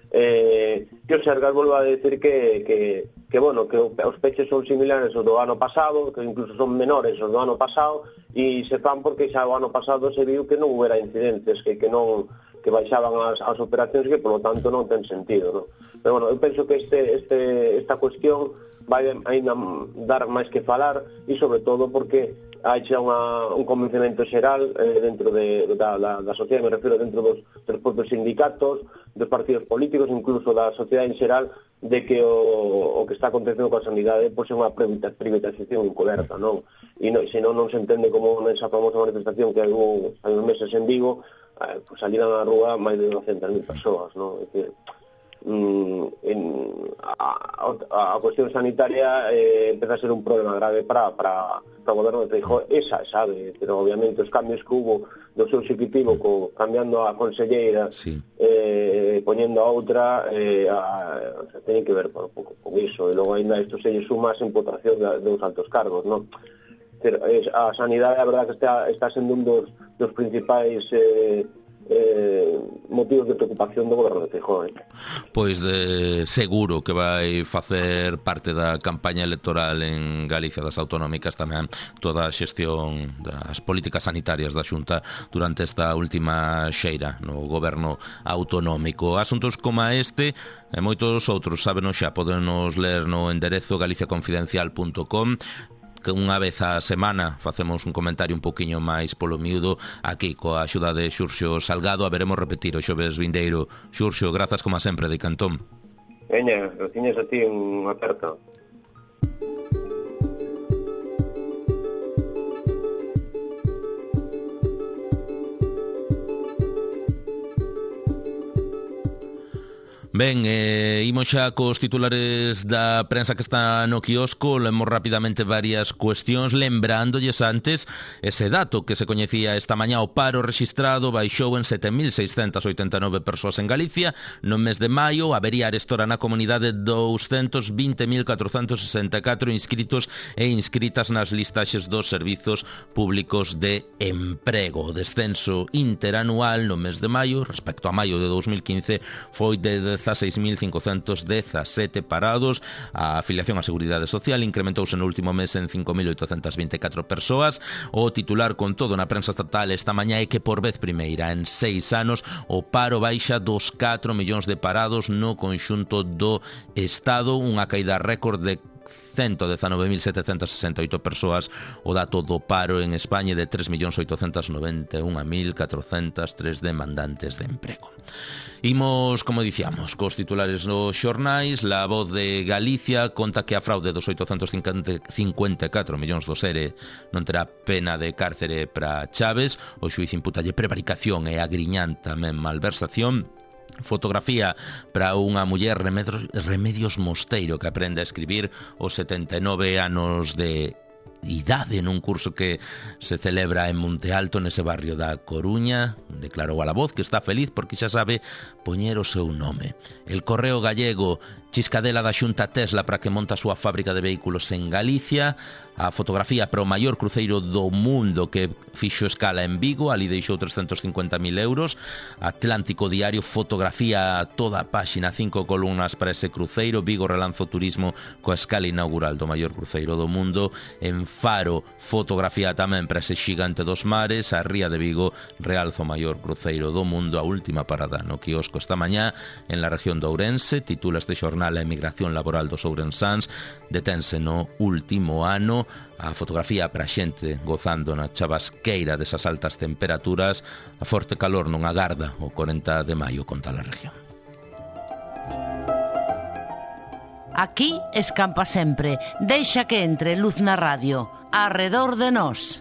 Eh, que o Sergas volva a decir que, que, que, bueno, que os peches son similares aos do ano pasado, que incluso son menores aos do ano pasado, e se fan porque xa o ano pasado se viu que non houbera incidentes, que, que non que baixaban as, as operacións, que polo tanto non ten sentido, non? Pero bueno, eu penso que este, este, esta cuestión vai ainda dar máis que falar, e sobre todo porque hai xa unha, un convencemento xeral eh, dentro de, da, da, da sociedade, me refiro dentro dos, dos propios sindicatos, dos partidos políticos, incluso da sociedade en xeral, de que o, o que está acontecendo coa sanidade pois é unha privatización encoberta, non? E non, se non, non se entende como nesa famosa manifestación que hai uns meses en Vigo, eh, pues saliran á rúa máis de douscentas mil persoas, non? É dicir, mm, en, a, a, a cuestión sanitaria eh, empeza a ser un problema grave para, para, para o goberno de Feijóo, esa sabe, pero obviamente os cambios que hubo do seu executivo, co, cambiando a conselleira, sí. eh, poñendo a outra, eh, a, a, teñen que ver por, por, con iso, e logo ainda isto se lle suma a imputación de, de uns altos cargos, non? A sanidade, a verdade, que está, está sendo un dos, dos principais eh, eh, motivos de preocupación do goberno de Feijóo. Eh? Pois de seguro que vai facer parte da campaña electoral en Galicia das autonómicas tamén toda a xestión das políticas sanitarias da Xunta durante esta última xeira no goberno autonómico. Asuntos como este e moitos outros, sábenos xa, podenos ler no enderezo galicia confidencial punto com, que unha vez a semana facemos un comentario un poquinho máis polo miúdo aquí coa axuda de Xurxo Salgado. A veremos repetir o xoves vindeiro. Xurxo, grazas como sempre de Cantón. Veña, graciñas a ti, unha aperta. Ben, eh, imos xa cos titulares da prensa que está no quiosco. Lemos rapidamente varias cuestións, lembrándoles antes ese dato que se coñecía esta mañá. O paro rexistrado baixou en sete mil seiscentas oitenta e nove persoas en Galicia. No mes de maio habería arestora na comunidade douscentos vinte mil catrocentos sesenta e catro inscritos e inscritas nas listaxes dos servizos públicos de emprego. O descenso interanual no mes de maio respecto a maio de dos mil quince foi de dezaseis mil cincocentos dezasete parados. A afiliación á Seguridade Social incrementouse no último mes en cinco mil oitocentas vinte e catro persoas. O titular con todo na prensa estatal esta mañá é que por vez primeira en seis anos o paro baixa dos catro millóns de parados no conxunto do Estado, unha caída récord de ciento dezanove mil setecentas sesenta e oito persoas. O dato do paro en España de tres millóns oitocentas noventa e un mil catrocentos tres demandantes de emprego. Imos, como dicíamos, cos titulares dos xornais. La Voz de Galicia conta que a fraude dos oitocentos cincuenta e catro millóns do S E R E non terá pena de cárcere para Chaves. O xuíz imputalle prevaricación e agriñán tamén malversación. Fotografía para unha muller Remedios, Remedios Mosteiro, que aprende a escribir aos setenta e nove anos de idade nun curso que se celebra en Monte Alto, nese barrio da Coruña. Declarou a La Voz que está feliz porque xa sabe poñer o seu nome. El Correo Gallego: chiscadela da Xunta Tesla para que monta a súa fábrica de vehículos en Galicia. A fotografía para o maior cruceiro do mundo que fixo escala en Vigo, ali deixou trescentos cincuenta mil euros. Atlántico Diario: fotografía a toda a páxina, cinco columnas para ese cruceiro. Vigo relanza o turismo coa escala inaugural do maior cruceiro do mundo. En Faro, fotografía tamén para ese xigante dos mares. A Ría de Vigo realza o maior cruceiro do mundo. A última parada no quiosco esta mañá en la región de Ourense. Titula este xornal: a emigración laboral dos ourensáns detense no último ano. A fotografía para a xente gozando na chavasqueira desas altas temperaturas. A forte calor non agarda o corenta de maio, conta a región. Aquí escampa sempre. Deixa que entre luz na radio. Arredor de nós.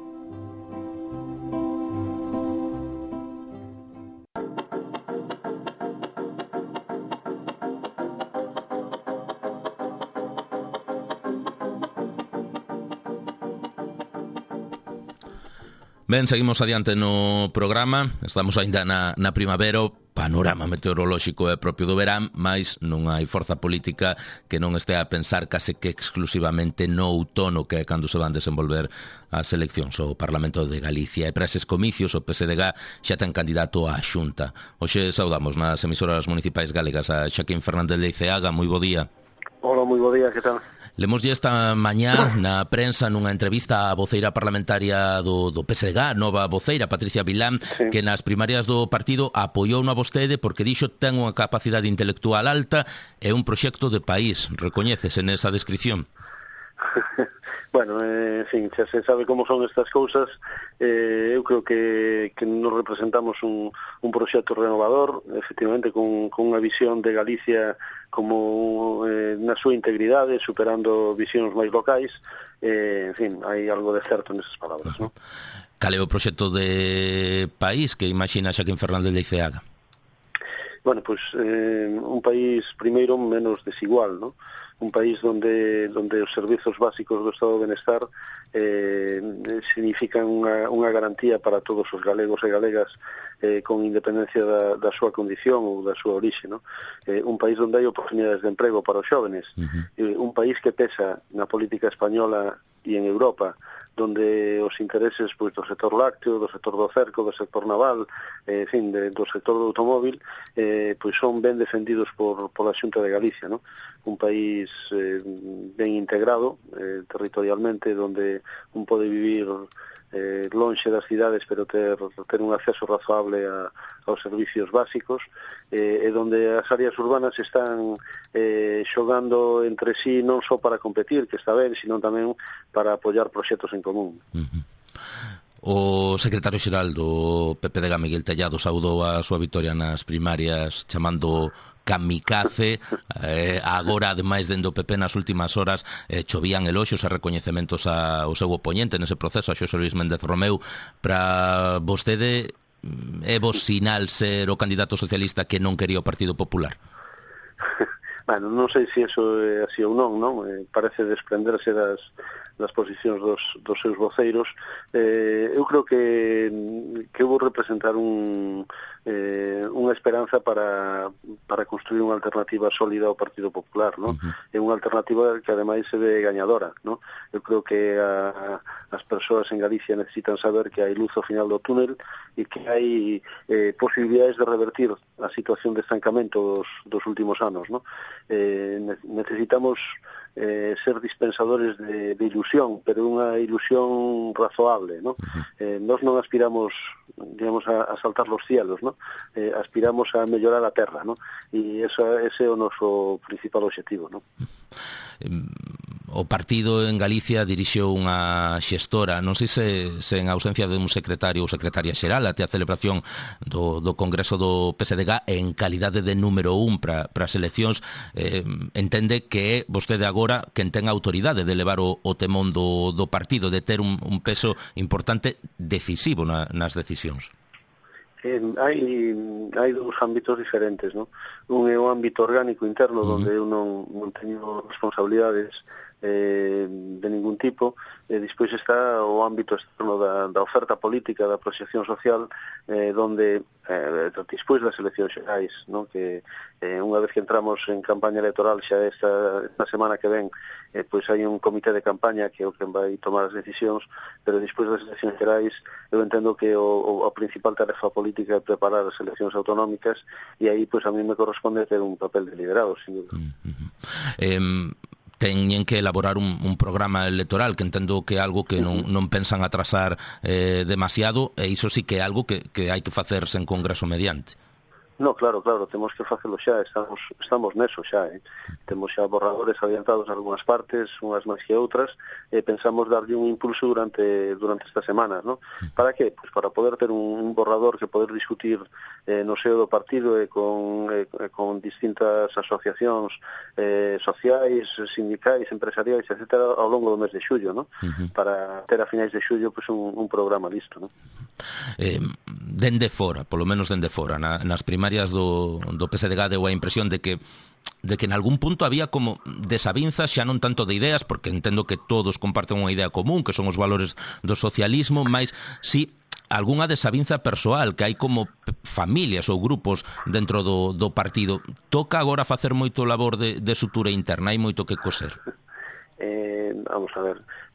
Ben, seguimos adiante no programa. Estamos aínda na, na primavera. O panorama meteorolóxico é propio do verán, mais non hai forza política que non este a pensar case que exclusivamente no outono, que é cando se van desenvolver as eleccións ao Parlamento de Galicia. E para eses comicios o P S D G xa ten candidato á Xunta. Hoxe saudamos nas emisoras municipais galegas a Xaquín Fernández Leiceaga. Moi bo día. Hola, moi bo día, que tal? Lemoslle esta mañá na prensa nunha entrevista á voceira parlamentaria do, do P S D G, nova voceira, Patricia Vilán, sí, que nas primarias do partido apoiou a vostede porque dixo ten unha capacidade intelectual alta e un proxecto de país. Recoñécese nesa descripción? Bueno, eh, fin, xa se sabe como son estas cousas. eh, eu creo que, que nos representamos un, un proxecto renovador, efectivamente con, con unha visión de Galicia como eh, na súa integridade, superando visións máis locais. eh, en fin, hai algo de certo nesas palabras, non? Cal é o proxecto de país que imagina Xaquín Fernández Leiceaga? Bueno, pues eh, un país primeiro menos desigual, ¿no? Un país donde donde os servizos básicos do Estado de Benestar eh, significan unha, unha garantía para todos os galegos e galegas eh, con independencia da, da súa condición ou da súa orixe, ¿no? Eh, un país onde hai oportunidades de emprego para os xóvenes. Uh-huh. eh, un país que pesa na política española e en Europa donde os intereses pois do sector lácteo, do sector do cerco, do sector naval, eh, en fin, de, do sector do automóvil, eh, pois son ben defendidos por, por a Xunta de Galicia, ¿no? Un país eh, ben integrado eh, territorialmente, donde un pode vivir eh, lonxe das cidades, pero ter, ter un acceso razoable a, aos servicios básicos, eh, e donde as áreas urbanas están eh, xogando entre sí non só para competir, que está ben, sino tamén para apoiar proxectos en común. Uh-huh. O secretario xeral do P P D G, Miguel Tellado, saudou a súa vitoria nas primarias chamando kamikaze. eh, agora, ademais, dende o P P nas últimas horas eh, chovían eloxios e recoñecementos ao seu oponente nese proceso, a Xosé Luis Méndez Romeu. Para vostede é vos sinal ser o candidato socialista que non quería o Partido Popular? Bueno, non sei se iso é así ou non, non? Eh, parece desprenderse das, das posicións dos, dos seus voceiros. Eh, eu creo que, que vou representar un, eh, unha esperanza para, para construir unha alternativa sólida ao Partido Popular, non? Uh-huh. É unha alternativa que ademais se ve gañadora, non? Eu creo que a, as persoas en Galicia necesitan saber que hai luz ao final do túnel e que hai eh, posibilidades de revertir a situación de estancamento dos, dos últimos anos, non? Eh, necesitamos eh, ser dispensadores de, de ilusión, pero unha ilusión razoable, ¿no? Eh, nós non aspiramos, digamos, a, a saltar los cielos, ¿no? Eh, aspiramos a mellorar a terra, ¿no? E esa, ese é o noso principal objetivo, ¿no? O partido en Galicia dirixeu unha xestora, non sei se, se en ausencia de un secretario ou secretaria xeral até a celebración do, do Congreso do P S D G en calidade de número un para as eleccións, eh, entende que é vostede agora quen ten a autoridade de levar o, o temón do, do partido, de ter un, un peso importante decisivo na, nas decisións. Eh, hai, hai dous ámbitos diferentes, ¿no? Un é o ámbito orgánico interno, uh-huh. donde eu non, non teño responsabilidades eh, de ningún tipo, e despois está o ámbito externo da, da oferta política, da proxección social, eh, donde eh, despois das eleccións xerais, ¿no? Que eh, unha vez que entramos en campaña electoral xa esta, esta semana que ven, eh, pois hai un comité de campaña que é o que vai tomar as decisións, pero despois das eleccións xerais eu entendo que o, o, a principal tarefa política é preparar as eleccións autonómicas, e aí pois a mí me corresponde ter un papel de liderado, sin duda. Uh-huh. Eh, teñen que elaborar un, un programa electoral, que entendo que é algo que non, non pensan atrasar eh, demasiado, e iso sí que é algo que, que hai que facerse en Congreso mediante. No, claro, claro, temos que facelo xa, estamos estamos neso xa, eh? Temos xa borradores adiantados en algunhas partes, unhas máis que outras, e pensamos darlle un impulso durante durante estas semanas, ¿no? Para que? Pues para poder ter un, un borrador que poder discutir eh, no seo do partido e con, eh, con distintas asociacións eh, sociais, sindicais, empresariais, etcétera, ao longo do mes de xullo, ¿no? Uh-huh. Para ter a finais de xullo pues, un, un programa listo, ¿no? Eh, dende fora, polo menos dende fora, na, nas primarias do, do P S D G deu a impresión de que de que en algún punto había como desavinzas, xa non tanto de ideas, porque entendo que todos comparten unha idea común, que son os valores do socialismo, mas si algunha desavinza persoal, que hai como familias ou grupos dentro do, do partido. Toca agora facer moito labor de, de sutura interna, hai moito que coser. Eh, vamos a ver,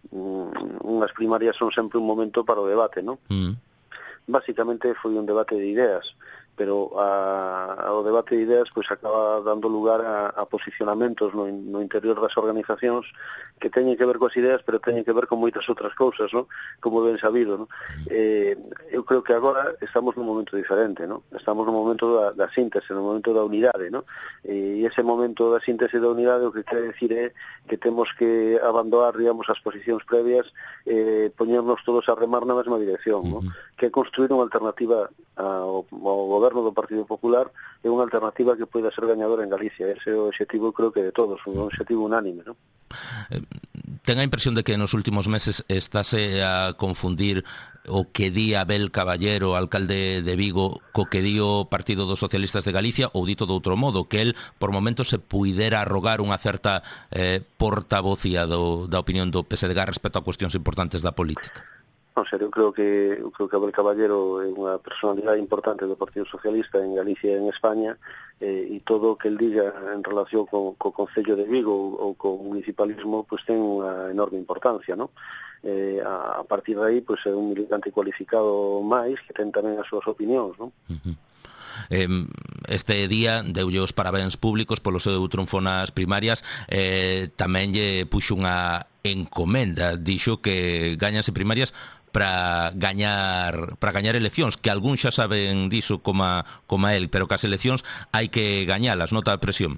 unhas primarias son sempre un momento para o debate, non? Mm. Básicamente foi un debate de ideas, pero a, a, o debate de ideas pois acaba dando lugar a, a posicionamentos no, no interior das organizacións que teñen que ver coas ideas, pero teñen que ver con moitas outras cousas, ¿no? Como ben sabido, ¿no? Eh, eu creo que agora estamos nun momento diferente, ¿no? Estamos nun momento da, da síntese, nun momento da unidade, ¿no? E ese momento da síntese da unidade o que quere decir é que temos que abandonar, digamos, as posicións previas, eh, poñernos todos a remar na mesma dirección, ¿no? Que é construir unha alternativa ao, ao goberno do Partido Popular, é unha alternativa que poida ser gañadora en Galicia. Ese é o objetivo, creo que de todos, un objetivo unánime, ¿no? Ten a impresión de que nos últimos meses estáse a confundir o que di Abel Caballero, alcalde de Vigo, co que di o Partido dos Socialistas de Galicia, ou dito de outro modo, que el por momentos se puidera arrogar unha certa eh, portavocía do, da opinión do P S D G respecto a cuestións importantes da política. No, serio, eu creo que eu creo que Abel Caballero é unha personalidade importante do Partido Socialista en Galicia e en España, eh, e todo o que el diga en relación co, co Concello de Vigo ou, ou co municipalismo, pois ten unha enorme importancia, ¿no? eh, a partir de aí pois é un militante cualificado máis que ten tamén as súas opinións, non? Uh-huh. Eh, este día deulle os parabéns públicos polo seu triunfo nas primarias, eh, tamén lle puxo unha encomenda, dixo que gañanse primarias para gañar para gañar eleccións, que algún xa saben diso como como el, pero que as eleccións hai que gañalas, nota a presión.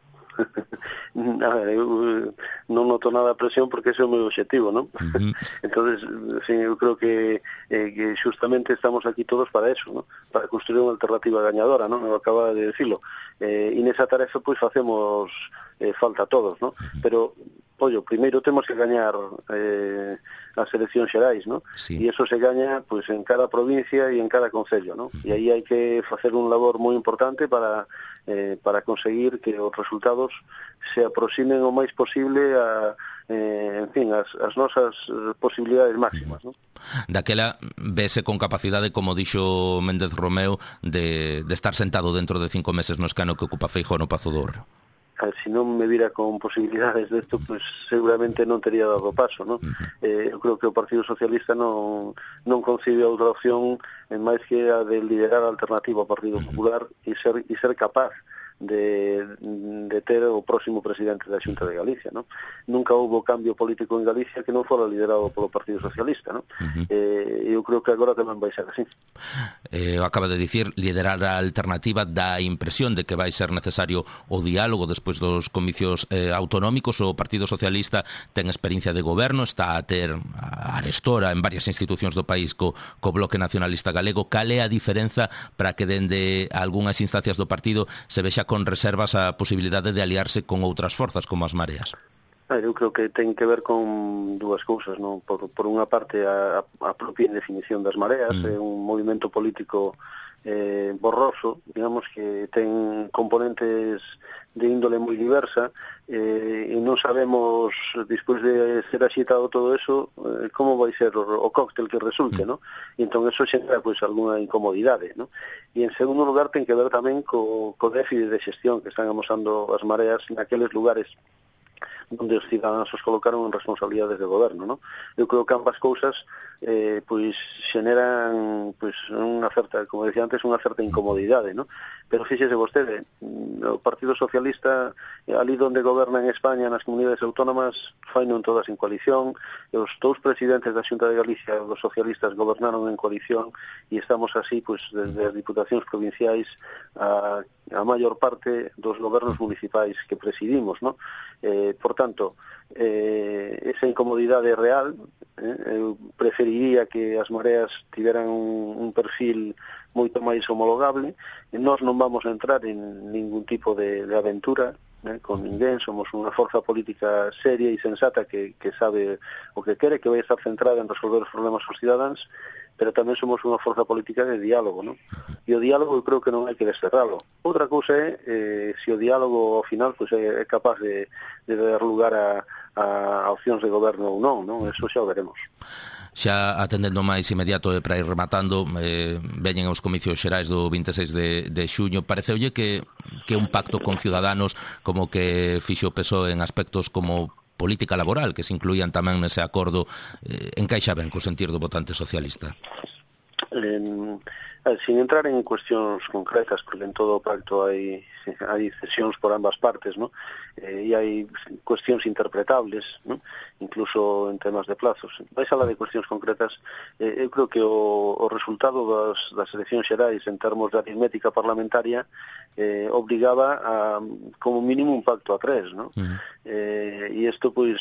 A ver, eu non noto nada a presión porque ese é o meu objetivo, non? Uh-huh. Entonces, sí, eu creo que, eh, que justamente estamos aquí todos para eso, non? Para construir unha alternativa gañadora, non? Eu acaba de decirlo. Eh, e nesa tarefa, pois, facemos eh, falta a todos, non? Uh-huh. Pero ollo, primeiro temos que gañar eh, as eleccións xerais, ¿no? Sí. E eso se gaña pues, en cada provincia e en cada concello, ¿no? Uh-huh. E aí hai que facer un labor moi importante para eh, para conseguir que os resultados se aproximen o máis posible a, eh, en fin, as, as nosas posibilidades máximas, ¿no? Daquela vese con capacidade, como dixo Méndez Romeu, de, de estar sentado dentro de cinco meses no escano que ocupa Feijóo no Pazo do Hórreo. Se non me vira con posibilidades desto, pues seguramente non tería dado paso, ¿no? Uh-huh. Eh, eu creo que o Partido Socialista non non concibe outra opción en máis que a de liderar a alternativa ao Partido uh-huh. Popular e ser e ser capaz de, de ter o próximo presidente da Xunta de Galicia, ¿no? Nunca houbo cambio político en Galicia que non fora liderado polo Partido Socialista, ¿no? Uh-huh. Eh, eu creo que agora tamén vai ser así. Eh, acaba de dicir, liderar a alternativa dá a impresión de que vai ser necesario o diálogo despois dos comicios eh, autonómicos. O Partido Socialista ten experiencia de goberno, está a ter a arestora en varias institucións do país co, co Bloque Nacionalista Galego. Cal é a diferenza para que dende algunhas instancias do partido se vexa con reservas a posibilidade de aliarse con outras forzas como as Mareas? Eu creo que ten que ver con dúas cousas, non? Por, por unha parte a, a propia definición das Mareas, mm. é un movimento político eh, borroso, digamos que ten componentes de índole moi diversa eh, e non sabemos, despois de ser axitado todo eso, eh, como vai ser o, o cóctel que resulte, mm. ¿no? E entón eso xenera pois algunha incomodidade, ¿no? E en segundo lugar ten que ver tamén co, co déficit de xestión que están amosando as Mareas naqueles lugares onde os cidadáns os colocaron en responsabilidades de goberno, ¿no? Eu creo que ambas cousas eh, pois xeneran pois unha certa, como decía antes, unha certa incomodidade, ¿no? Pero fíxese vostede, o Partido Socialista ali onde goberna en España, nas comunidades autónomas, fai non todas en coalición, os dous presidentes da Xunta de Galicia, os socialistas, gobernaron en coalición e estamos así, pois, desde as diputacións provinciais a a maior parte dos gobernos municipais que presidimos, ¿no? Eh, por tanto, eh, esa incomodidade é real. Eh, eu preferiría que as Mareas tiveran un, un perfil moito máis homologable, e nós non vamos a entrar en ningún tipo de, de aventura eh, con ninguén. Somos unha forza política seria e sensata que, que sabe o que quere, que vai estar centrada en resolver os problemas dos cidadáns, pero tamén somos unha forza política de diálogo, ¿no? E o diálogo eu creo que non hai que desterralo. Outra cousa é eh, se o diálogo ao final pues, é, é capaz de, de dar lugar a, a opcións de goberno ou non, non? Eso xa o veremos. Xa atendendo máis inmediato e para ir rematando, eh, veñen os comicios xerais do vinte e seis de, de xuño. Pareceulle que, que un pacto con Ciudadanos como que fixo peso en aspectos como política laboral, que se incluían tamén nese acordo, eh, encaixa ben co sentir do votante socialista? Eh, sin entrar en cuestións concretas, porque en todo o pacto hai, hai cesións por ambas partes, ¿no? Eh, e hai cuestións interpretables, ¿no? Incluso en temas de plazos. Vais a la de cuestións concretas, eh, eu creo que o, o resultado das, das eleccións xerais en termos de aritmética parlamentaria eh, obligaba a, como mínimo, un pacto a tres, ¿no? Uh-huh. Eh, e isto, pois,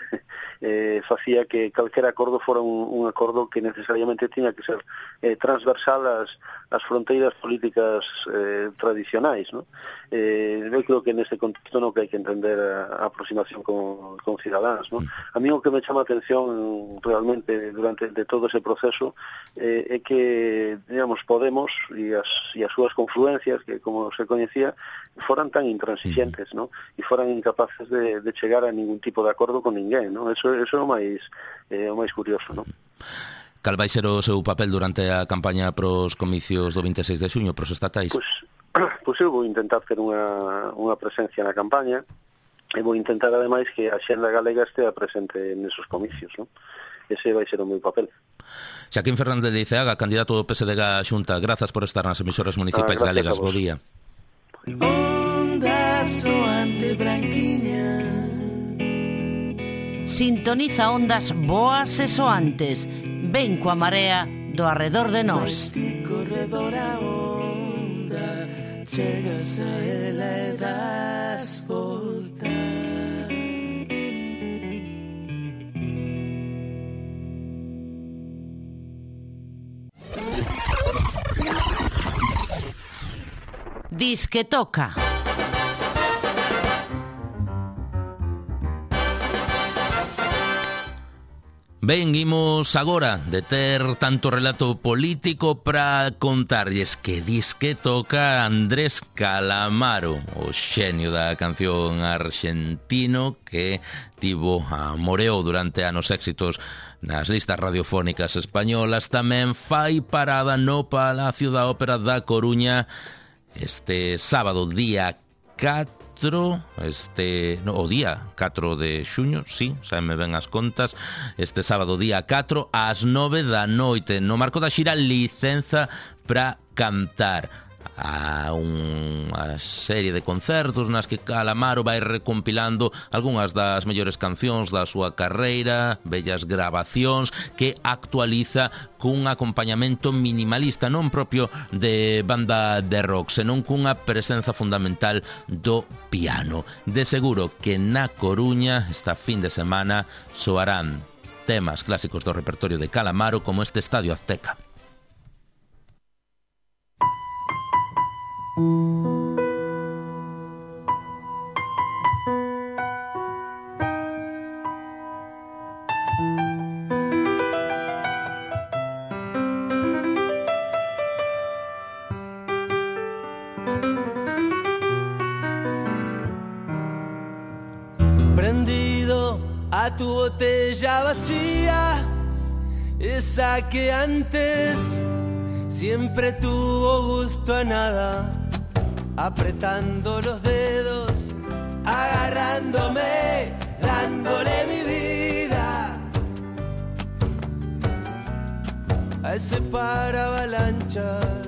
eh, facía que calquera acordo fora un, un acordo que necesariamente tiña que ser eh, transversal ás, ás fronteiras políticas eh, tradicionais, ¿no? Eh, eu creo que neste contexto non que hai que entender a, a aproximación con, con cidadáns, ¿no? A mí o que me chama a atención realmente durante de todo ese proceso eh, é que, digamos, Podemos e as, e as súas confluencias, que como se coñecía, foran tan intransigentes, ¿no? E foran incapaces de, de chegar a ningún tipo de acordo con ninguén, ¿no? Eso, eso é o máis, eh, o máis curioso, ¿no? Cal vai ser o seu papel durante a campaña pros comicios do vinte e seis de xuño, pros estatais? Pois, pois eu vou intentar ter unha, unha presencia na campaña e vou intentar, ademais, que a xenda galega estea presente nesos comicios, ¿no? que ese vai ser o meu papel. Xaquín Fernández de Iceaga, candidato do P S D G á Xunta, grazas por estar nas emisoras municipais ah, galegas. Bo día. Onda soante branquiña, sintoniza ondas boas e soantes. Ven coa marea do arredor de nós. Ti corredor a onda, chegas a ela e das volta. Dis que toca. Ben, imos agora de ter tanto relato político para contarlles que dis que toca Andrés Calamaro, o xenio da canción argentino que tivo a moreo durante anos éxitos nas listas radiofónicas españolas. Tamén fai parada no Palacio da Ópera da Coruña este sábado, día catro, este, no, o día catro de xuño, sí, xa me ven as contas, este sábado día catro ás nove da noite, no marco da xira Licenza para Cantar, a unha serie de concertos nas que Calamaro vai recompilando algunhas das mellores cancións da súa carreira, bellas grabacións que actualiza cun acompañamento minimalista, non propio de banda de rock, senón cunha presenza fundamental do piano. De seguro que na Coruña esta fin de semana soarán temas clásicos do repertorio de Calamaro como este Estadio Azteca. Prendido a tu botella vacía, esa que antes siempre tuvo gusto a nada, apretando los dedos, agarrándome, dándole mi vida a ese paravalanchas.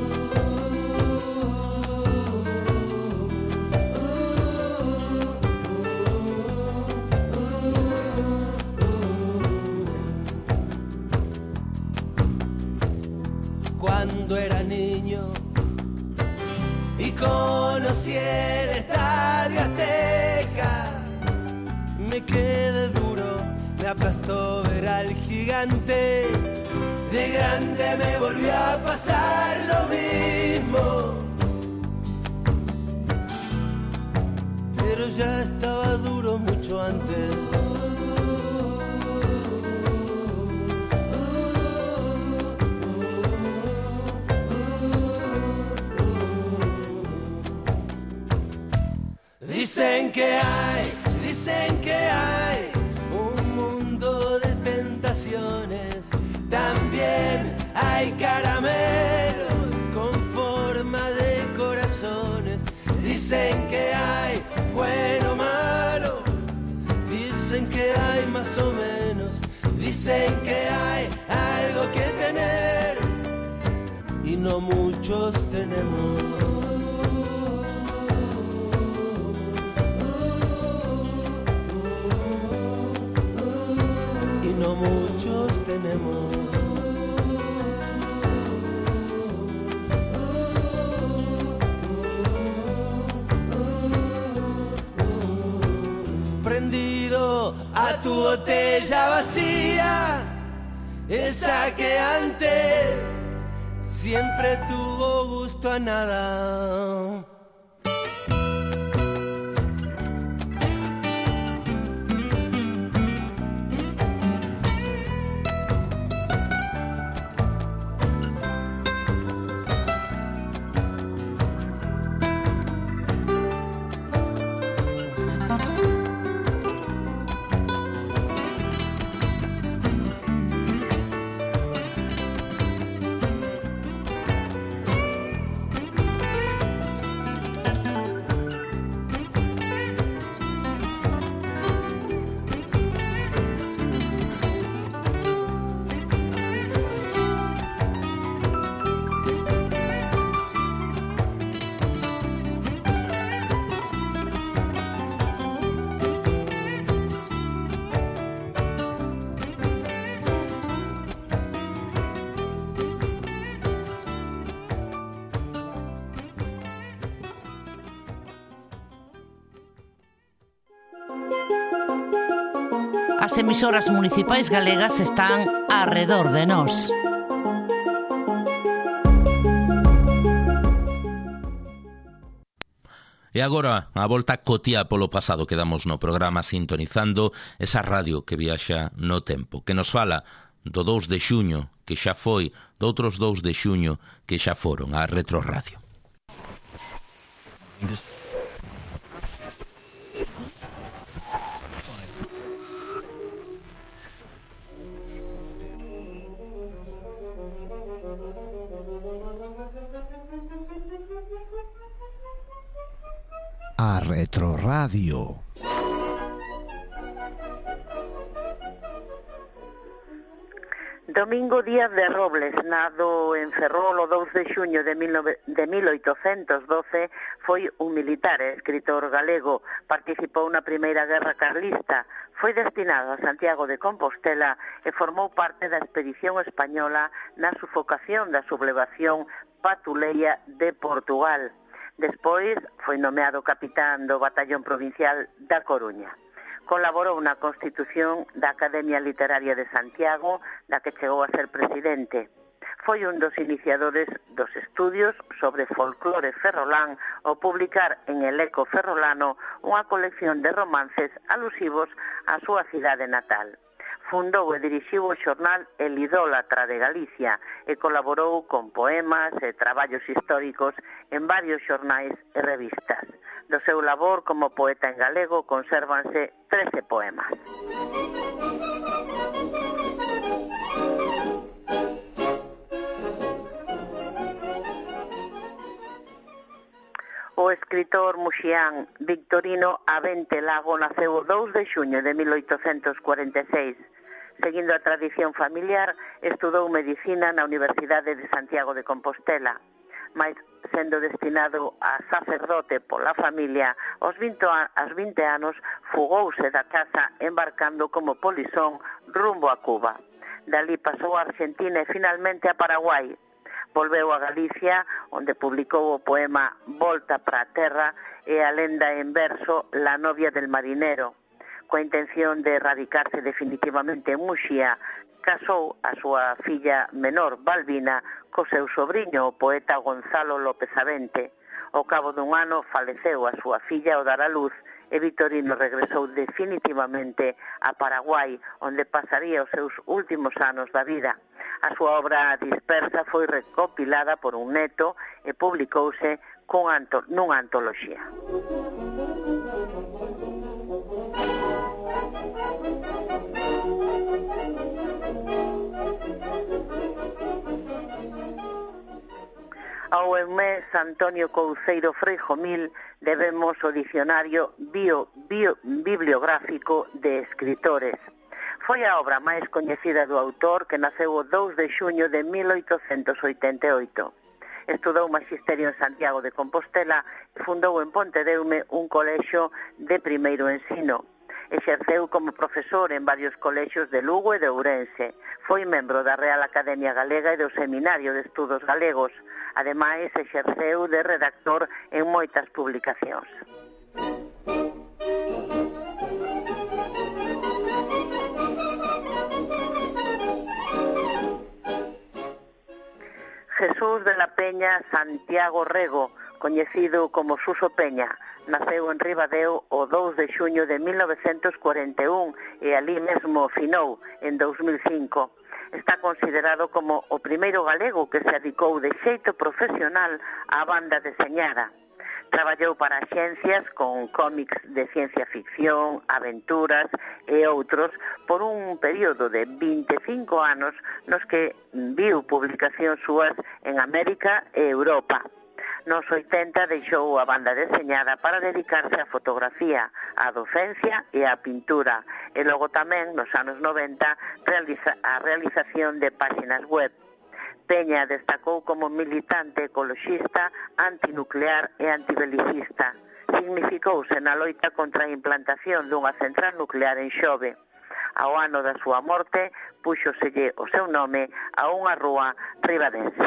Cuando era niño y conocí el Estadio Azteca, me quedé duro, me aplastó ver al gigante. De grande me volvió a pasar lo mismo, pero ya estaba duro mucho antes. Dicen que hay, dicen que hay un mundo de tentaciones. También hay caramelos con forma de corazones. Dicen que hay bueno o malo. Dicen que hay más o menos. Dicen que hay algo que tener y no muchos tenemos. No muchos tenemos. Prendido a tu botella vacía, esa que antes siempre tuvo gusto a nada. as emisoras municipais galegas están arredor de nós. E agora, a volta cotía polo pasado, quedamos no programa sintonizando esa radio que viaxa no tempo, que nos fala do dous de xuño, que xa foi, doutros dous de xuño, que xa foron a Retroradio. A Retroradio. Domingo Díaz de Robles, nado en Ferrol o dous de xuño de mil oitocentos doce, foi un militar e escritor galego. Participou na Primeira Guerra Carlista, foi destinado a Santiago de Compostela e formou parte da expedición española na sufocación da sublevación patuleia de Portugal. Despois foi nomeado capitán do Batallón Provincial da Coruña. Colaborou na constitución da Academia Literaria de Santiago, da que chegou a ser presidente. Foi un dos iniciadores dos estudios sobre folclore ferrolán ao publicar en El Eco Ferrolano unha colección de romances alusivos á súa cidade natal. Fundou e dirixiu o xornal El Idólatra de Galicia e colaborou con poemas e traballos históricos en varios xornais e revistas. Do seu labor como poeta en galego consérvanse trece poemas. O escritor muxián Victorino Avente Lago naceu o dous de xuño de mil oitocentos cuarenta e seis. Seguindo a tradición familiar, estudou medicina na Universidade de Santiago de Compostela, mais sendo destinado a sacerdote pola familia, aos vinte anos fugouse da casa embarcando como polizón rumbo a Cuba. Dalí pasou a Argentina e finalmente a Paraguai. Volveu a Galicia, onde publicou o poema Volta para a Terra e a lenda en verso La novia del marinero. Coa intención de radicarse definitivamente en Muxía, casou a súa filla menor, Balbina, co seu sobriño, o poeta Gonzalo López Avente. Ao cabo dun ano faleceu a súa filla ao dar a luz e Victorino regresou definitivamente a Paraguai, onde pasaría os seus últimos anos da vida. A súa obra dispersa foi recopilada por un neto e publicouse nunha antoloxía. Ao mes Antonio Couceiro Freijomil debemos o dicionario bio, bio, bibliográfico de escritores. Foi a obra máis coñecida do autor, que naceu o dous de xuño de mil oitocentos oitenta e oito. Estudou magisterio en Santiago de Compostela e fundou en Pontedeume un colexio de primeiro ensino. Exerceu como profesor en varios colexios de Lugo e de Ourense. Foi membro da Real Academia Galega e do Seminario de Estudos Galegos. Ademais, exerceu de redactor en moitas publicacións. Jesús de la Peña Santiago Rego, coñecido como Suso Peña, naceu en Ribadeo o dous de xuño de mil novecentos cuarenta e un e ali mesmo finou en dous mil cinco. Está considerado como o primeiro galego que se adicou de xeito profesional á banda deseñada. Traballou para axencias con cómics de ciencia ficción, aventuras e outros por un período de vinte e cinco anos nos que viu publicacións súas en América e Europa. Nos oitenta deixou a banda deseñada para dedicarse á fotografía, á docencia e á pintura, e logo tamén nos anos noventa realiza a realización de páxinas web. Peña destacou como militante ecoloxista, antinuclear e antibelicista. Significouse na loita contra a implantación dunha central nuclear en Xove. Ao ano da súa morte, púxoselle o seu nome a unha rúa ribadense.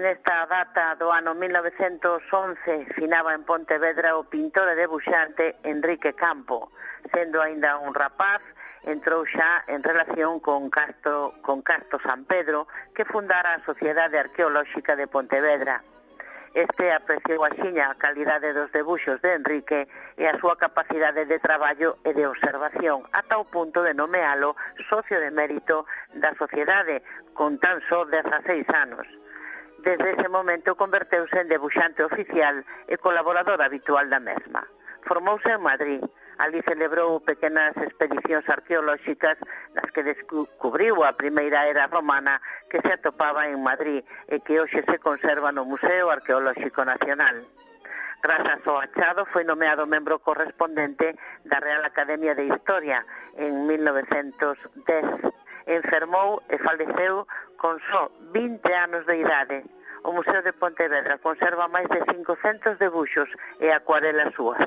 E nesta data do ano mil novecentos once finaba en Pontevedra o pintor e debuxante Enrique Campo. Sendo aínda un rapaz, entrou xa en relación con Castro, con Castro San Pedro, que fundara a Sociedade Arqueolóxica de Pontevedra. Este apreciou axiña a calidade dos debuxos de Enrique e a súa capacidade de traballo e de observación, ata o punto de nomealo socio de mérito da sociedade, con tan só dezaseis anos. Desde ese momento converteuse en debuxante oficial e colaborador habitual da mesma. Formouse en Madrid. Ali celebrou pequenas expedicións arqueolóxicas nas que descubriu a primeira era romana que se atopaba en Madrid e que hoxe se conserva no Museo Arqueolóxico Nacional. Grazas ao achado foi nomeado membro correspondente da Real Academia de Historia en mil novecentos dez. Enfermou e faleceu con só vinte anos de idade. O Museo de Pontevedra conserva máis de cincocentos debuxos e acuarelas súas.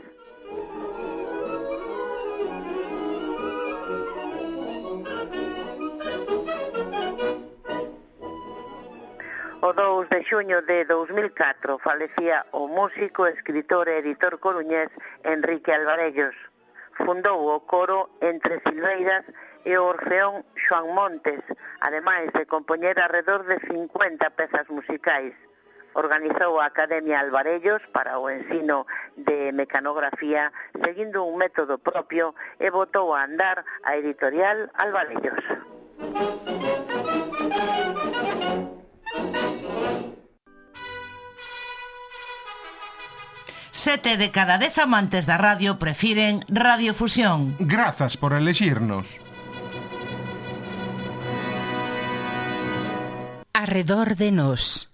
O dous de xuño de dous mil catro falecía o músico, escritor e editor coruñés Enrique Alvarellos. Fundou o coro Entre Silveiras e o Orfeón Xoán Montes, ademais de compoñer alrededor de cincuenta pezas musicais. Organizou a Academia Alvarellos para o ensino de mecanografía seguindo un método propio e botou a andar a editorial Alvarellos. Sete de cada dez amantes da radio prefiren Radiofusión. Grazas por elexirnos. Arredor de nós.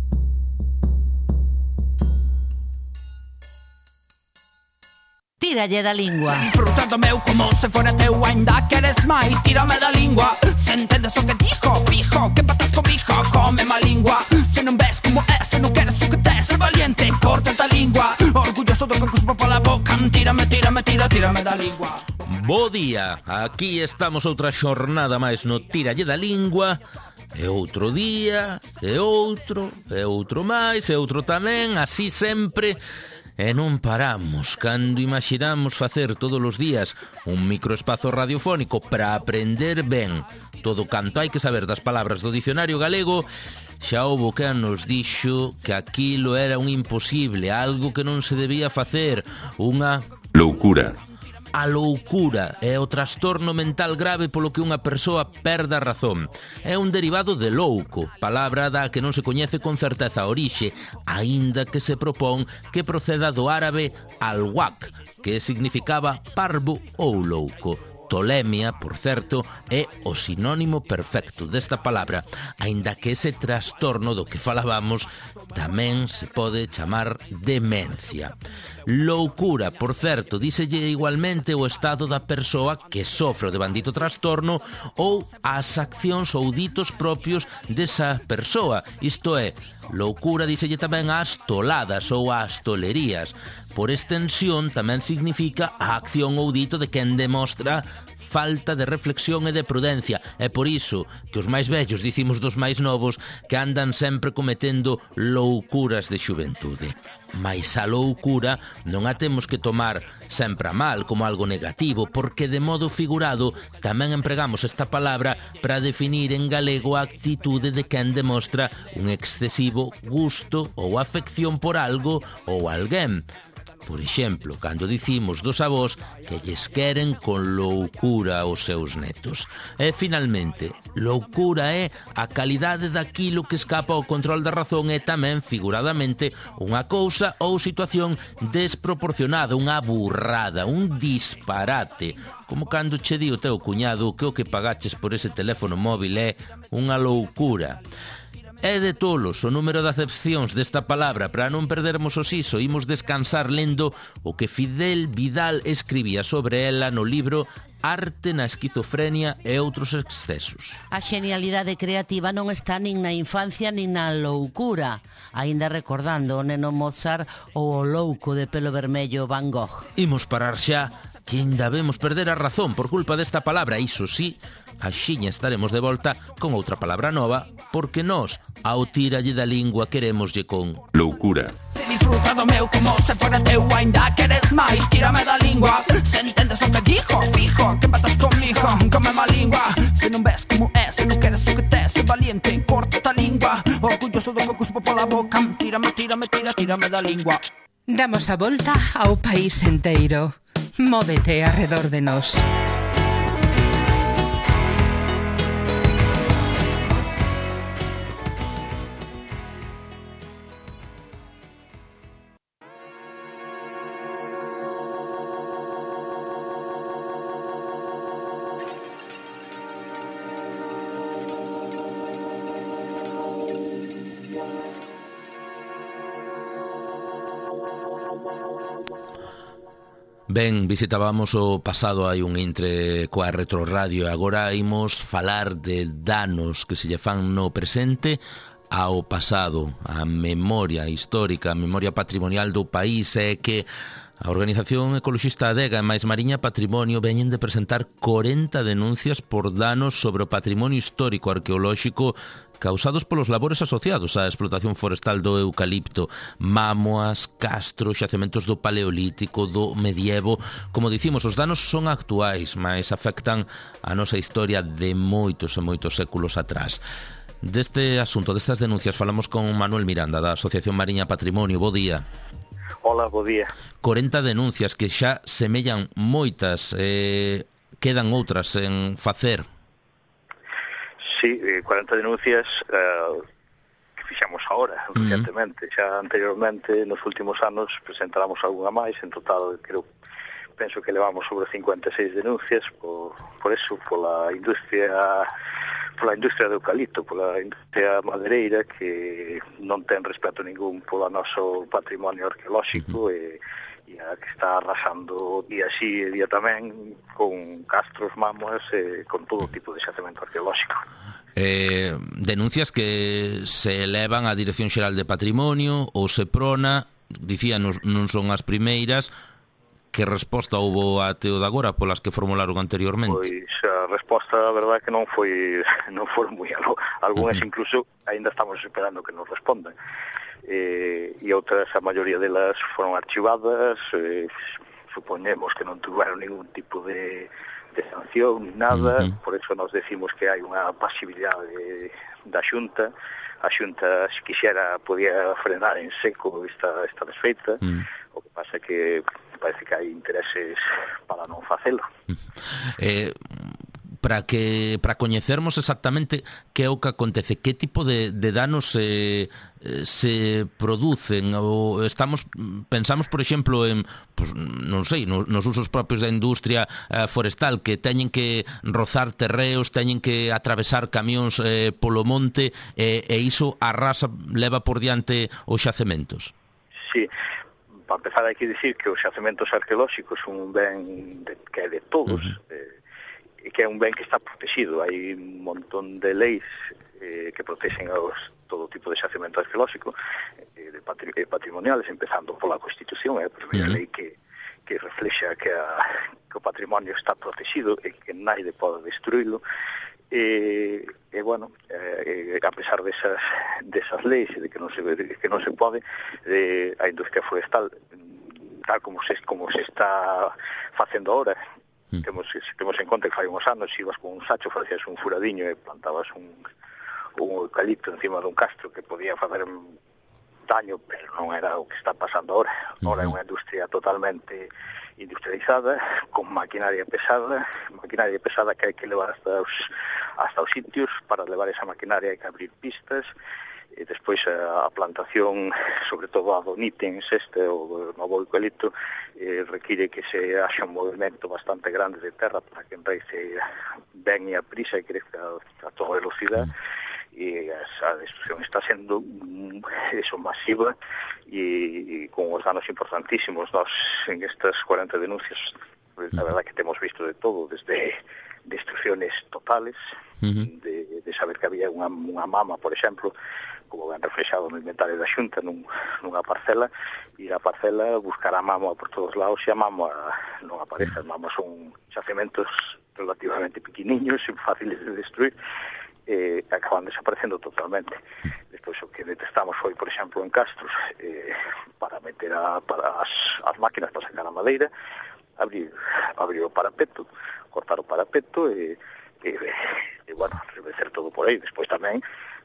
Tíralle da lingua. Disfrutando meu como se fora teu, ainda queres máis, tírame da lingua. Se entendes o que dijo, fijo, que patas comigo, come má lingua. Se non ves como é, se non queres o que tes, ser valiente, corta esta lingua. Orgulloso do que cuspo pola boca, tírame, tírame, tira, tírame da lingua. Bo día, aquí estamos outra xornada máis no Tíralle da Lingua. E outro día, e outro, e outro máis, e outro tamén, así sempre. E non paramos cando imaginamos facer todos os días un microespazo radiofónico para aprender ben todo canto hai que saber das palabras do dicionario galego. Xa houbo que nos dixo que aquilo era un imposible, algo que non se debía facer, unha loucura. A loucura é o trastorno mental grave polo que unha persoa perde a razón. É un derivado de louco, palabra da que non se coñece con certeza a orixe, aínda que se propón que proceda do árabe al-waq, que significaba parvo ou louco. Tolemia, por certo, é o sinónimo perfecto desta palabra, aínda que ese trastorno do que falábamos tamén se pode chamar demencia. Loucura, por certo, díselle igualmente o estado da persoa que sofre o devandito trastorno ou as accións ou ditos propios desa persoa. Isto é, loucura díselle tamén ás toladas ou ás tolerías. Por extensión tamén significa a acción ou dito de quen demostra falta de reflexión e de prudencia. É por iso que os máis vellos dicimos dos máis novos que andan sempre cometendo loucuras de xuventude. Mais a loucura non a temos que tomar sempre a mal como algo negativo, porque de modo figurado tamén empregamos esta palabra para definir en galego a actitude de quen demostra un excesivo gusto ou afección por algo ou alguén. Por exemplo, cando dicimos dos avós que lles queren con loucura aos seus netos. E, finalmente, loucura é a calidade daquilo que escapa ao control da razón e tamén, figuradamente, unha cousa ou situación desproporcionada, unha burrada, un disparate. Como cando che di o teu cuñado que o que pagaches por ese teléfono móvil é unha loucura. É de tolos o número de acepcións desta palabra. Para non perdermos o siso, imos descansar lendo o que Fidel Vidal escribía sobre ela no libro Arte na esquizofrenia e outros excesos. A xenialidade creativa non está nin na infancia nin na loucura, aínda recordando o neno Mozart ou o louco de pelo vermello Van Gogh. Imos parar xa que ainda vemos perder a razón por culpa desta palabra. Iso sí, axiña estaremos de volta con outra palabra nova, porque nós, ao tiralle da lingua, queremoslle con loucura. Se disfruta do meu como se fora teu, ainda queres máis, tírame da lingua. Se entendes o que dijo, fijo, que empatas comigo, come má lingua. Se non ves como é, se non queres o que te, se valiente, corta a lingua. Orgulloso do que cuspo pola boca, tírame, tírame, tira, tírame da lingua. Damos a volta ao país enteiro. Móvete arredor de nós. Ben, visitábamos o pasado hai un intre coa Retroradio e agora imos falar de danos que se lle fan no presente ao pasado, a memoria histórica, a memoria patrimonial do país. É que a organización ecoloxista Adega e Mais Mariña Patrimonio veñen de presentar corenta denuncias por danos sobre o patrimonio histórico arqueolóxico causados polos labores asociados á explotación forestal do eucalipto, mámoas, castro, xacementos do paleolítico, do medievo. Como dicimos, os danos son actuais, mas afectan a nosa historia de moitos e moitos séculos atrás. Deste asunto, destas denuncias, falamos con Manuel Miranda, da Asociación Mariña Patrimonio. Bo día. Hola, bo día. corenta denuncias que xa semellan moitas, eh, quedan outras en facer. Sí, corenta denuncias eh, que fixamos agora, uh-huh. recientemente. Xa anteriormente, nos últimos anos, presentáramos algunha máis. En total, creo, penso que levamos sobre cincuenta e seis denuncias por, por eso, pola industria pola industria do eucalipto, pola industria madereira, que non ten respeto ningún polo noso patrimonio arqueolóxico, uh-huh. e e a que está arrasando día así e día tamén con castros, mámoas e con todo tipo de xacemento arqueolóxico. Eh, denuncias que se elevan á Dirección Xeral de Patrimonio ou Seprona, dicía, non, non son as primeiras. Que resposta houbo até o de agora polas que formularon anteriormente? Pois a resposta, a verdade, que non foi non foron moi algo. Algúnas uh-huh. incluso aínda estamos esperando que nos respondan. Eh, e outras, a maioría delas foron archivadas, eh, supoñemos que non tuveron ningún tipo de, de sanción ni nada, uh-huh. por eso nos decimos que hai unha pasibilidade da Xunta. A Xunta, se quixera, podía frenar en seco esta, esta desfeita, uh-huh. o que pasa é que parece que hai intereses para non facelo. Eh, para que para coñecermos exactamente que é o que acontece, que tipo de, de danos se, se producen, ou estamos pensamos, por exemplo, en, pues, non sei, nos, nos usos propios da industria eh, forestal, que teñen que rozar terreos, teñen que atravesar camións eh, polo monte, eh, e iso arrasa, leva por diante os xacementos. Sí. Para empezar, hai que dicir que os xacementos arqueolóxicos son un ben de, que é de todos, uh-huh. eh, e que é un ben que está protegido. Hai un montón de leis eh, que protexen aos, todo tipo de xacemento arqueolóxico, eh, de patri, eh, patrimoniales, empezando pola Constitución, é eh, a primeira uh-huh. lei que, que reflexa que, a, que o patrimonio está protegido e que naide pode destruílo. E, e bueno, eh, a pesar desas, desas leis e de que non se, que non se pode, eh, a industria forestal, tal como se, como se está facendo ahora, mm. temos, temos en conta que fai uns anos, ibas con un sacho, facías un furadiño e plantabas un, un eucalipto encima dun castro que podía facer daño, pero non era o que está pasando ahora. Ahora é unha industria totalmente industrializada, con maquinaria pesada, maquinaria pesada que hai que levar hasta os, hasta os sitios. Para levar esa maquinaria hai que abrir pistas, e despois a, a plantación, sobre todo a do nítens este, o novo eucalipto, eh, require que se haxa un movimento bastante grande de terra para que enraice ben e a prisa e crezca a toda velocidade. E a destrucción está sendo eso masiva e, e con os danos importantísimos. Nós en estas cuarenta denuncias Pues, a verdad que temos visto de todo, desde destrucciones totales, uh-huh. de, de saber que había unha, unha mama, por exemplo, como ben reflexado no inventario da Xunta, nun, nunha parcela, ir a parcela, buscar a mama por todos lados, e a mama non aparece. As mamas son xacementos relativamente pequeniños e fáciles de destruir, eh, acaban desaparecendo totalmente. Despois o que detestamos foi, por exemplo, en Castros, eh, para meter a, para as, as máquinas para sacar a madeira, abrir, abrir o parapeto, cortar o parapeto e, e, e bueno, revecer todo por aí. Despois tamén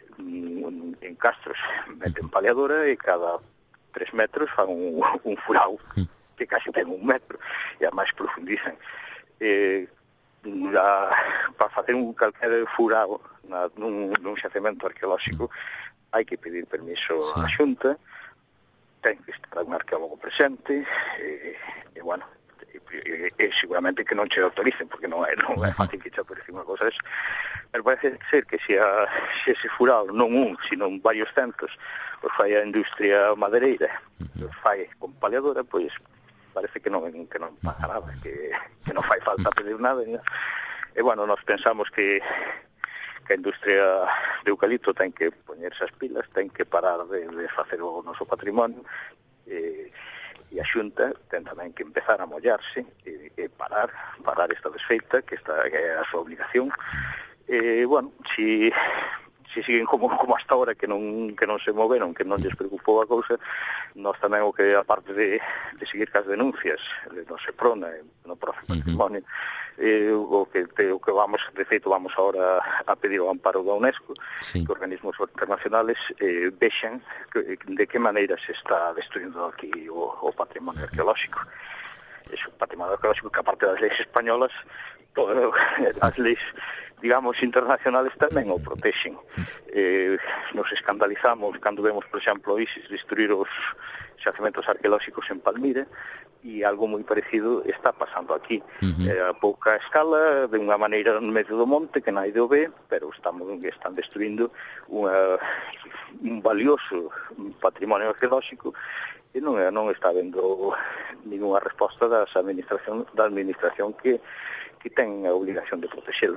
en Castros meten paleadora e cada tres metros fan un, un furado que casi ten un metro e ademais profundizan. Eh, la, para facer un calquera furado na, nun, nun xacemento arqueolóxico hai que pedir permiso sí. á Xunta, ten que estar un arqueólogo presente e, e bueno, e, e, e seguramente que non che autoricen, porque non é, non é fácil que che autoricen unha cosa. Pero parece ser que se, a, se ese furado non un, sino varios centros, os fai a industria madereira, os fai con paleadora, pois parece que non que non paga nada, que, que non fai falta pedir nada. ¿no? E bueno, nós pensamos que que a industria de eucalipto ten que poñerse as pilas, ten que parar de, de facer o noso patrimonio, e, e a Xunta ten tamén que empezar a mollarse e, e parar, parar esta desfeita, que, esta, que é a súa obligación. E, bueno, si... se siguen como, como hasta ahora, que non que non se moveron, que non lles preocupou a cousa, nós tamén o que, aparte de, de seguir cas denuncias no SEPRONA, no Profe Patrimonio, uh-huh. eh, o, que, te, o que vamos, de feito, vamos ahora a pedir o amparo da UNESCO, sí. que organismos internacionales eh, vexan que, de que maneira se está destruindo aquí o, o patrimonio arqueolóxico. É un patrimonio arqueolóxico que, aparte das leis españolas, todas as leis, digamos, internacionales tamén o protexen. Eh, nos escandalizamos cando vemos, por exemplo, ISIS destruir os xacementos arqueolóxicos en Palmira, e algo moi parecido está pasando aquí. Uh-huh. Eh, a pouca escala, de unha maneira no medio do monte, que nadie o ve, pero estamos, están destruindo unha, un valioso patrimonio arqueolóxico, e non, non está habendo ninguna resposta das administración, da administración que, que ten a obligación de protexelo.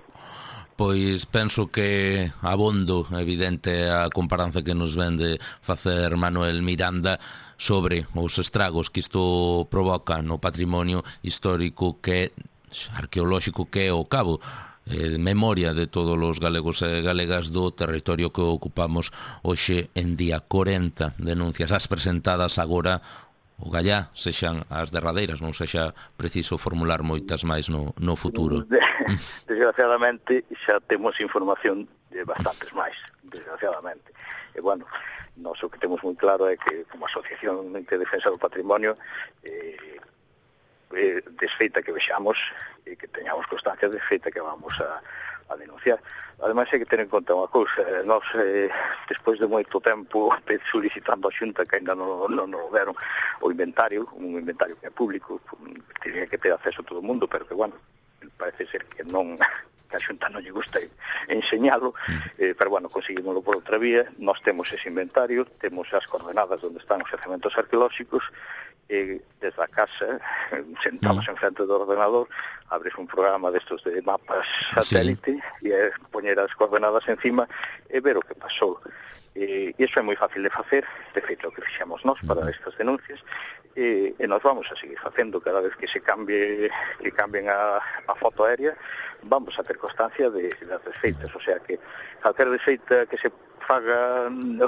Pois penso que abondo evidente a comparanza que nos vende facer Manuel Miranda sobre os estragos que isto provoca no patrimonio histórico que arqueolóxico que é o Cabo, eh, memoria de todos os galegos e galegas do territorio que ocupamos hoxe en día. Corenta denuncias as presentadas agora, o gallá sexan as derradeiras, non sexa preciso formular moitas máis no, no futuro. Desgraciadamente xa temos información de bastantes máis, desgraciadamente. E bueno, nós o que temos moi claro é que como asociación de defensa do patrimonio, eh, eh, desfeita que vexamos e que teñamos constancia de feita que vamos a, a denunciar. Ademais, hai que ter en conta unha cousa, nós, eh, despois de moito tempo solicitando a Xunta, que ainda non, non nos deron o inventario, un inventario que é público, tiña que ter acceso a todo o mundo, pero que, bueno, parece ser que non, que a Xunta non lle gusta enseñalo, eh, pero, bueno, conseguimoslo por outra vía. Nós temos ese inventario, temos as coordenadas onde están os xacementos arqueolóxicos, e desde a casa, sentamos mm. en frente do ordenador, abres un programa destos de mapas satélite, sí. e poñer as coordenadas encima e ver o que pasou. E iso é moi fácil de facer, de feito o que fixamos nós para estas denuncias, e, e nós vamos a seguir facendo cada vez que se cambie, que cambien a, a foto aérea, vamos a ter constancia de, de das desfeitas, o sea que calquer desfeita que se faga no,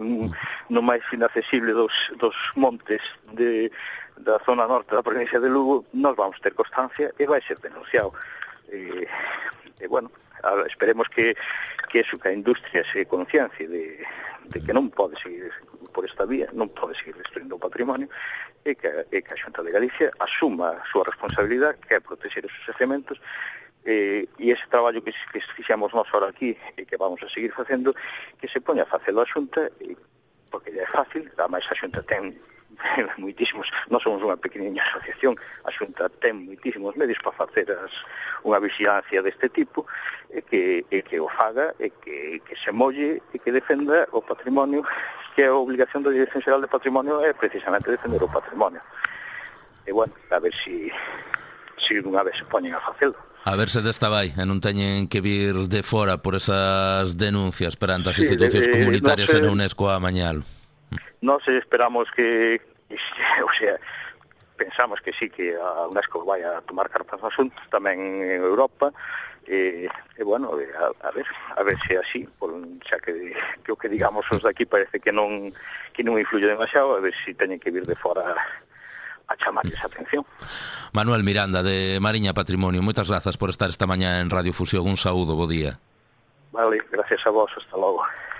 no máis inaccesible dos, dos montes de, da zona norte da provincia de Lugo, nós vamos ter constancia e vai ser denunciado. E, e bueno, esperemos que, que eso, que a industria se conciencia de, de que non pode seguir por esta vía, non pode seguir destruindo o patrimonio, e que, e que a Xunta de Galicia asuma a súa responsabilidade, que é proteger esos xacementos. Eh, e ese traballo que, que fixemos nós ahora aquí e que vamos a seguir facendo, que se poña a facelo a Xunta, e, porque já é fácil, ademais a Xunta ten moitísimos, non somos unha pequeniña asociación, a Xunta ten moitísimos medios para facer as, unha vigilancia deste tipo, e que, e que o faga, e que, que se molle, e que defenda o patrimonio, que a obligación da Dirección Xeral de Patrimonio é precisamente defender o patrimonio. E bueno, a ver si se unha vez se poñen a facelo. A ver se desta vai, e non teñen que vir de fora por esas denuncias perante as sí, institucións eh, comunitarias no sé, e na UNESCO a mañalo. Nós esperamos que, que, o sea, pensamos que sí, que a UNESCO vai a tomar cartas no asunto, tamén en Europa, e, e bueno, a, a ver, a ver se é así, por, xa que, que o que digamos os daqui parece que non que non influye demasiado, a ver se teñen que vir de fora a chamar esa atención. Manuel Miranda, de Mariña Patrimonio, moitas grazas por estar esta mañá en Radio Fusión. Un saúdo, bo día. Vale, gracias a vos, hasta logo.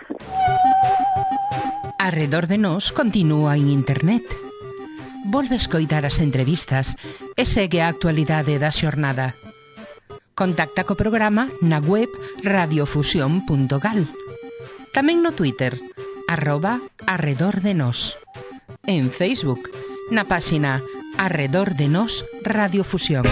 Arredor de Nós continúa en internet. Volve escoitar as entrevistas e segue a actualidade da xornada. Contacta co programa na web radiofusión punto gal. Tamén no Twitter, arroba Arredor de Nós. En Facebook, na páxina Arredor de Nós Radiofusión.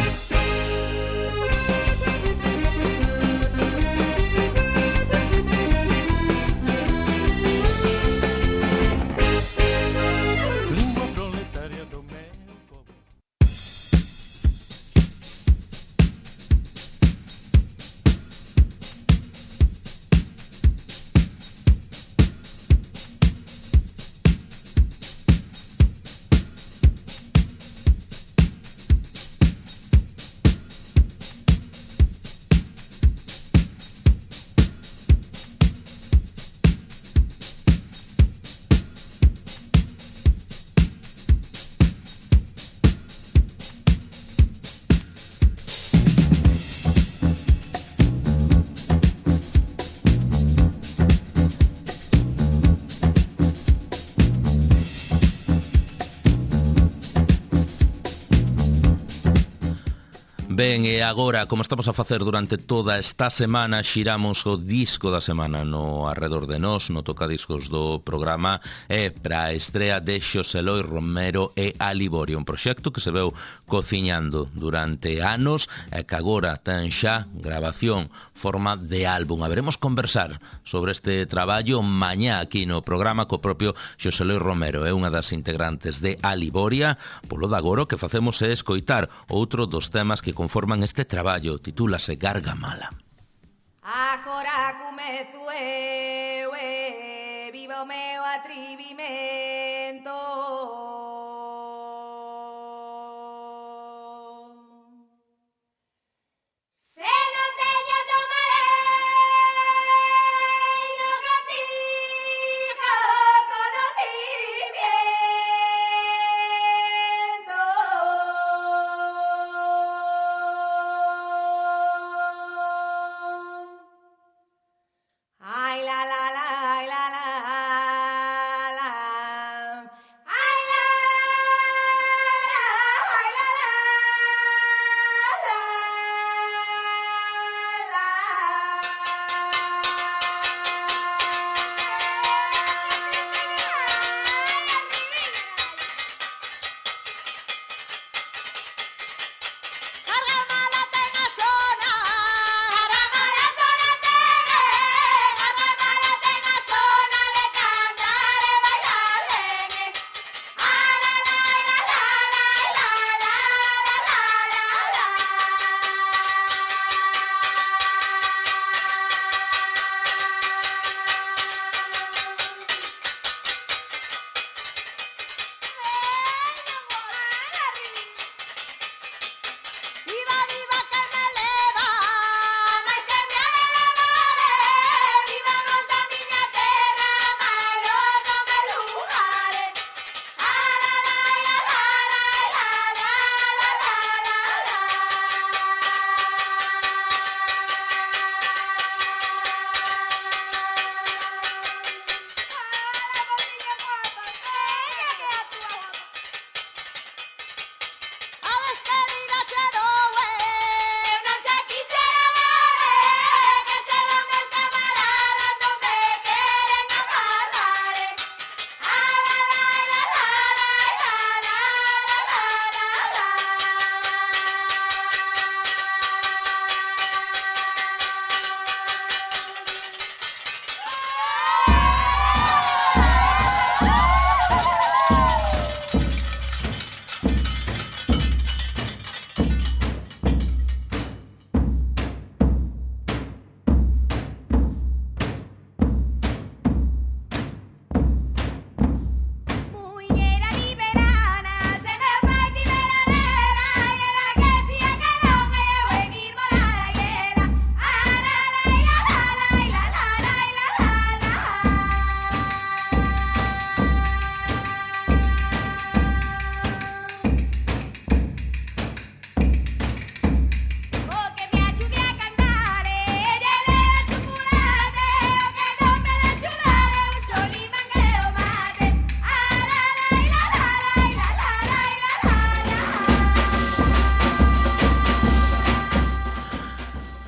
Ben, e agora, como estamos a facer durante toda esta semana, xiramos o disco da semana no Arredor de Nós, no tocadiscos do programa, e para a estrea de Xoseloi Romero e a Liboria, un proxecto que se veu cociñando durante anos e que agora ten xa grabación, forma de álbum. Haberemos conversar sobre este traballo mañá aquí no programa co propio Xoseloi Romero, é unha das integrantes de a Liboria. Polo de agora, o que facemos é escoitar outro dos temas que conforman este traballo, titúlase Gargamala. Agora comezo eu, e viva o meu atrevimento. Se non teño tomarei no castigo conocimiento. Ay, la, la, la, la, la, la.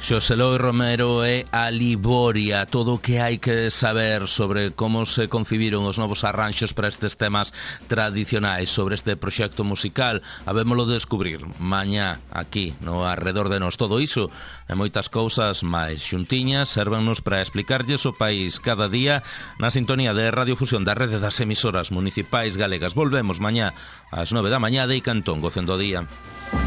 Xosé Loi Romero e a Liboria, todo o que hai que saber sobre como se concibiron os novos arranxos para estes temas tradicionais, sobre este proxecto musical, habémolo descubrir mañá aquí no Arredor de Nos. Todo iso e moitas cousas máis xuntiñas servennos para explicarlles o país cada día na sintonía de Radio Fusión da rede das emisoras municipais galegas. Volvemos mañá ás nove da mañá de Cantón, gocendo o día.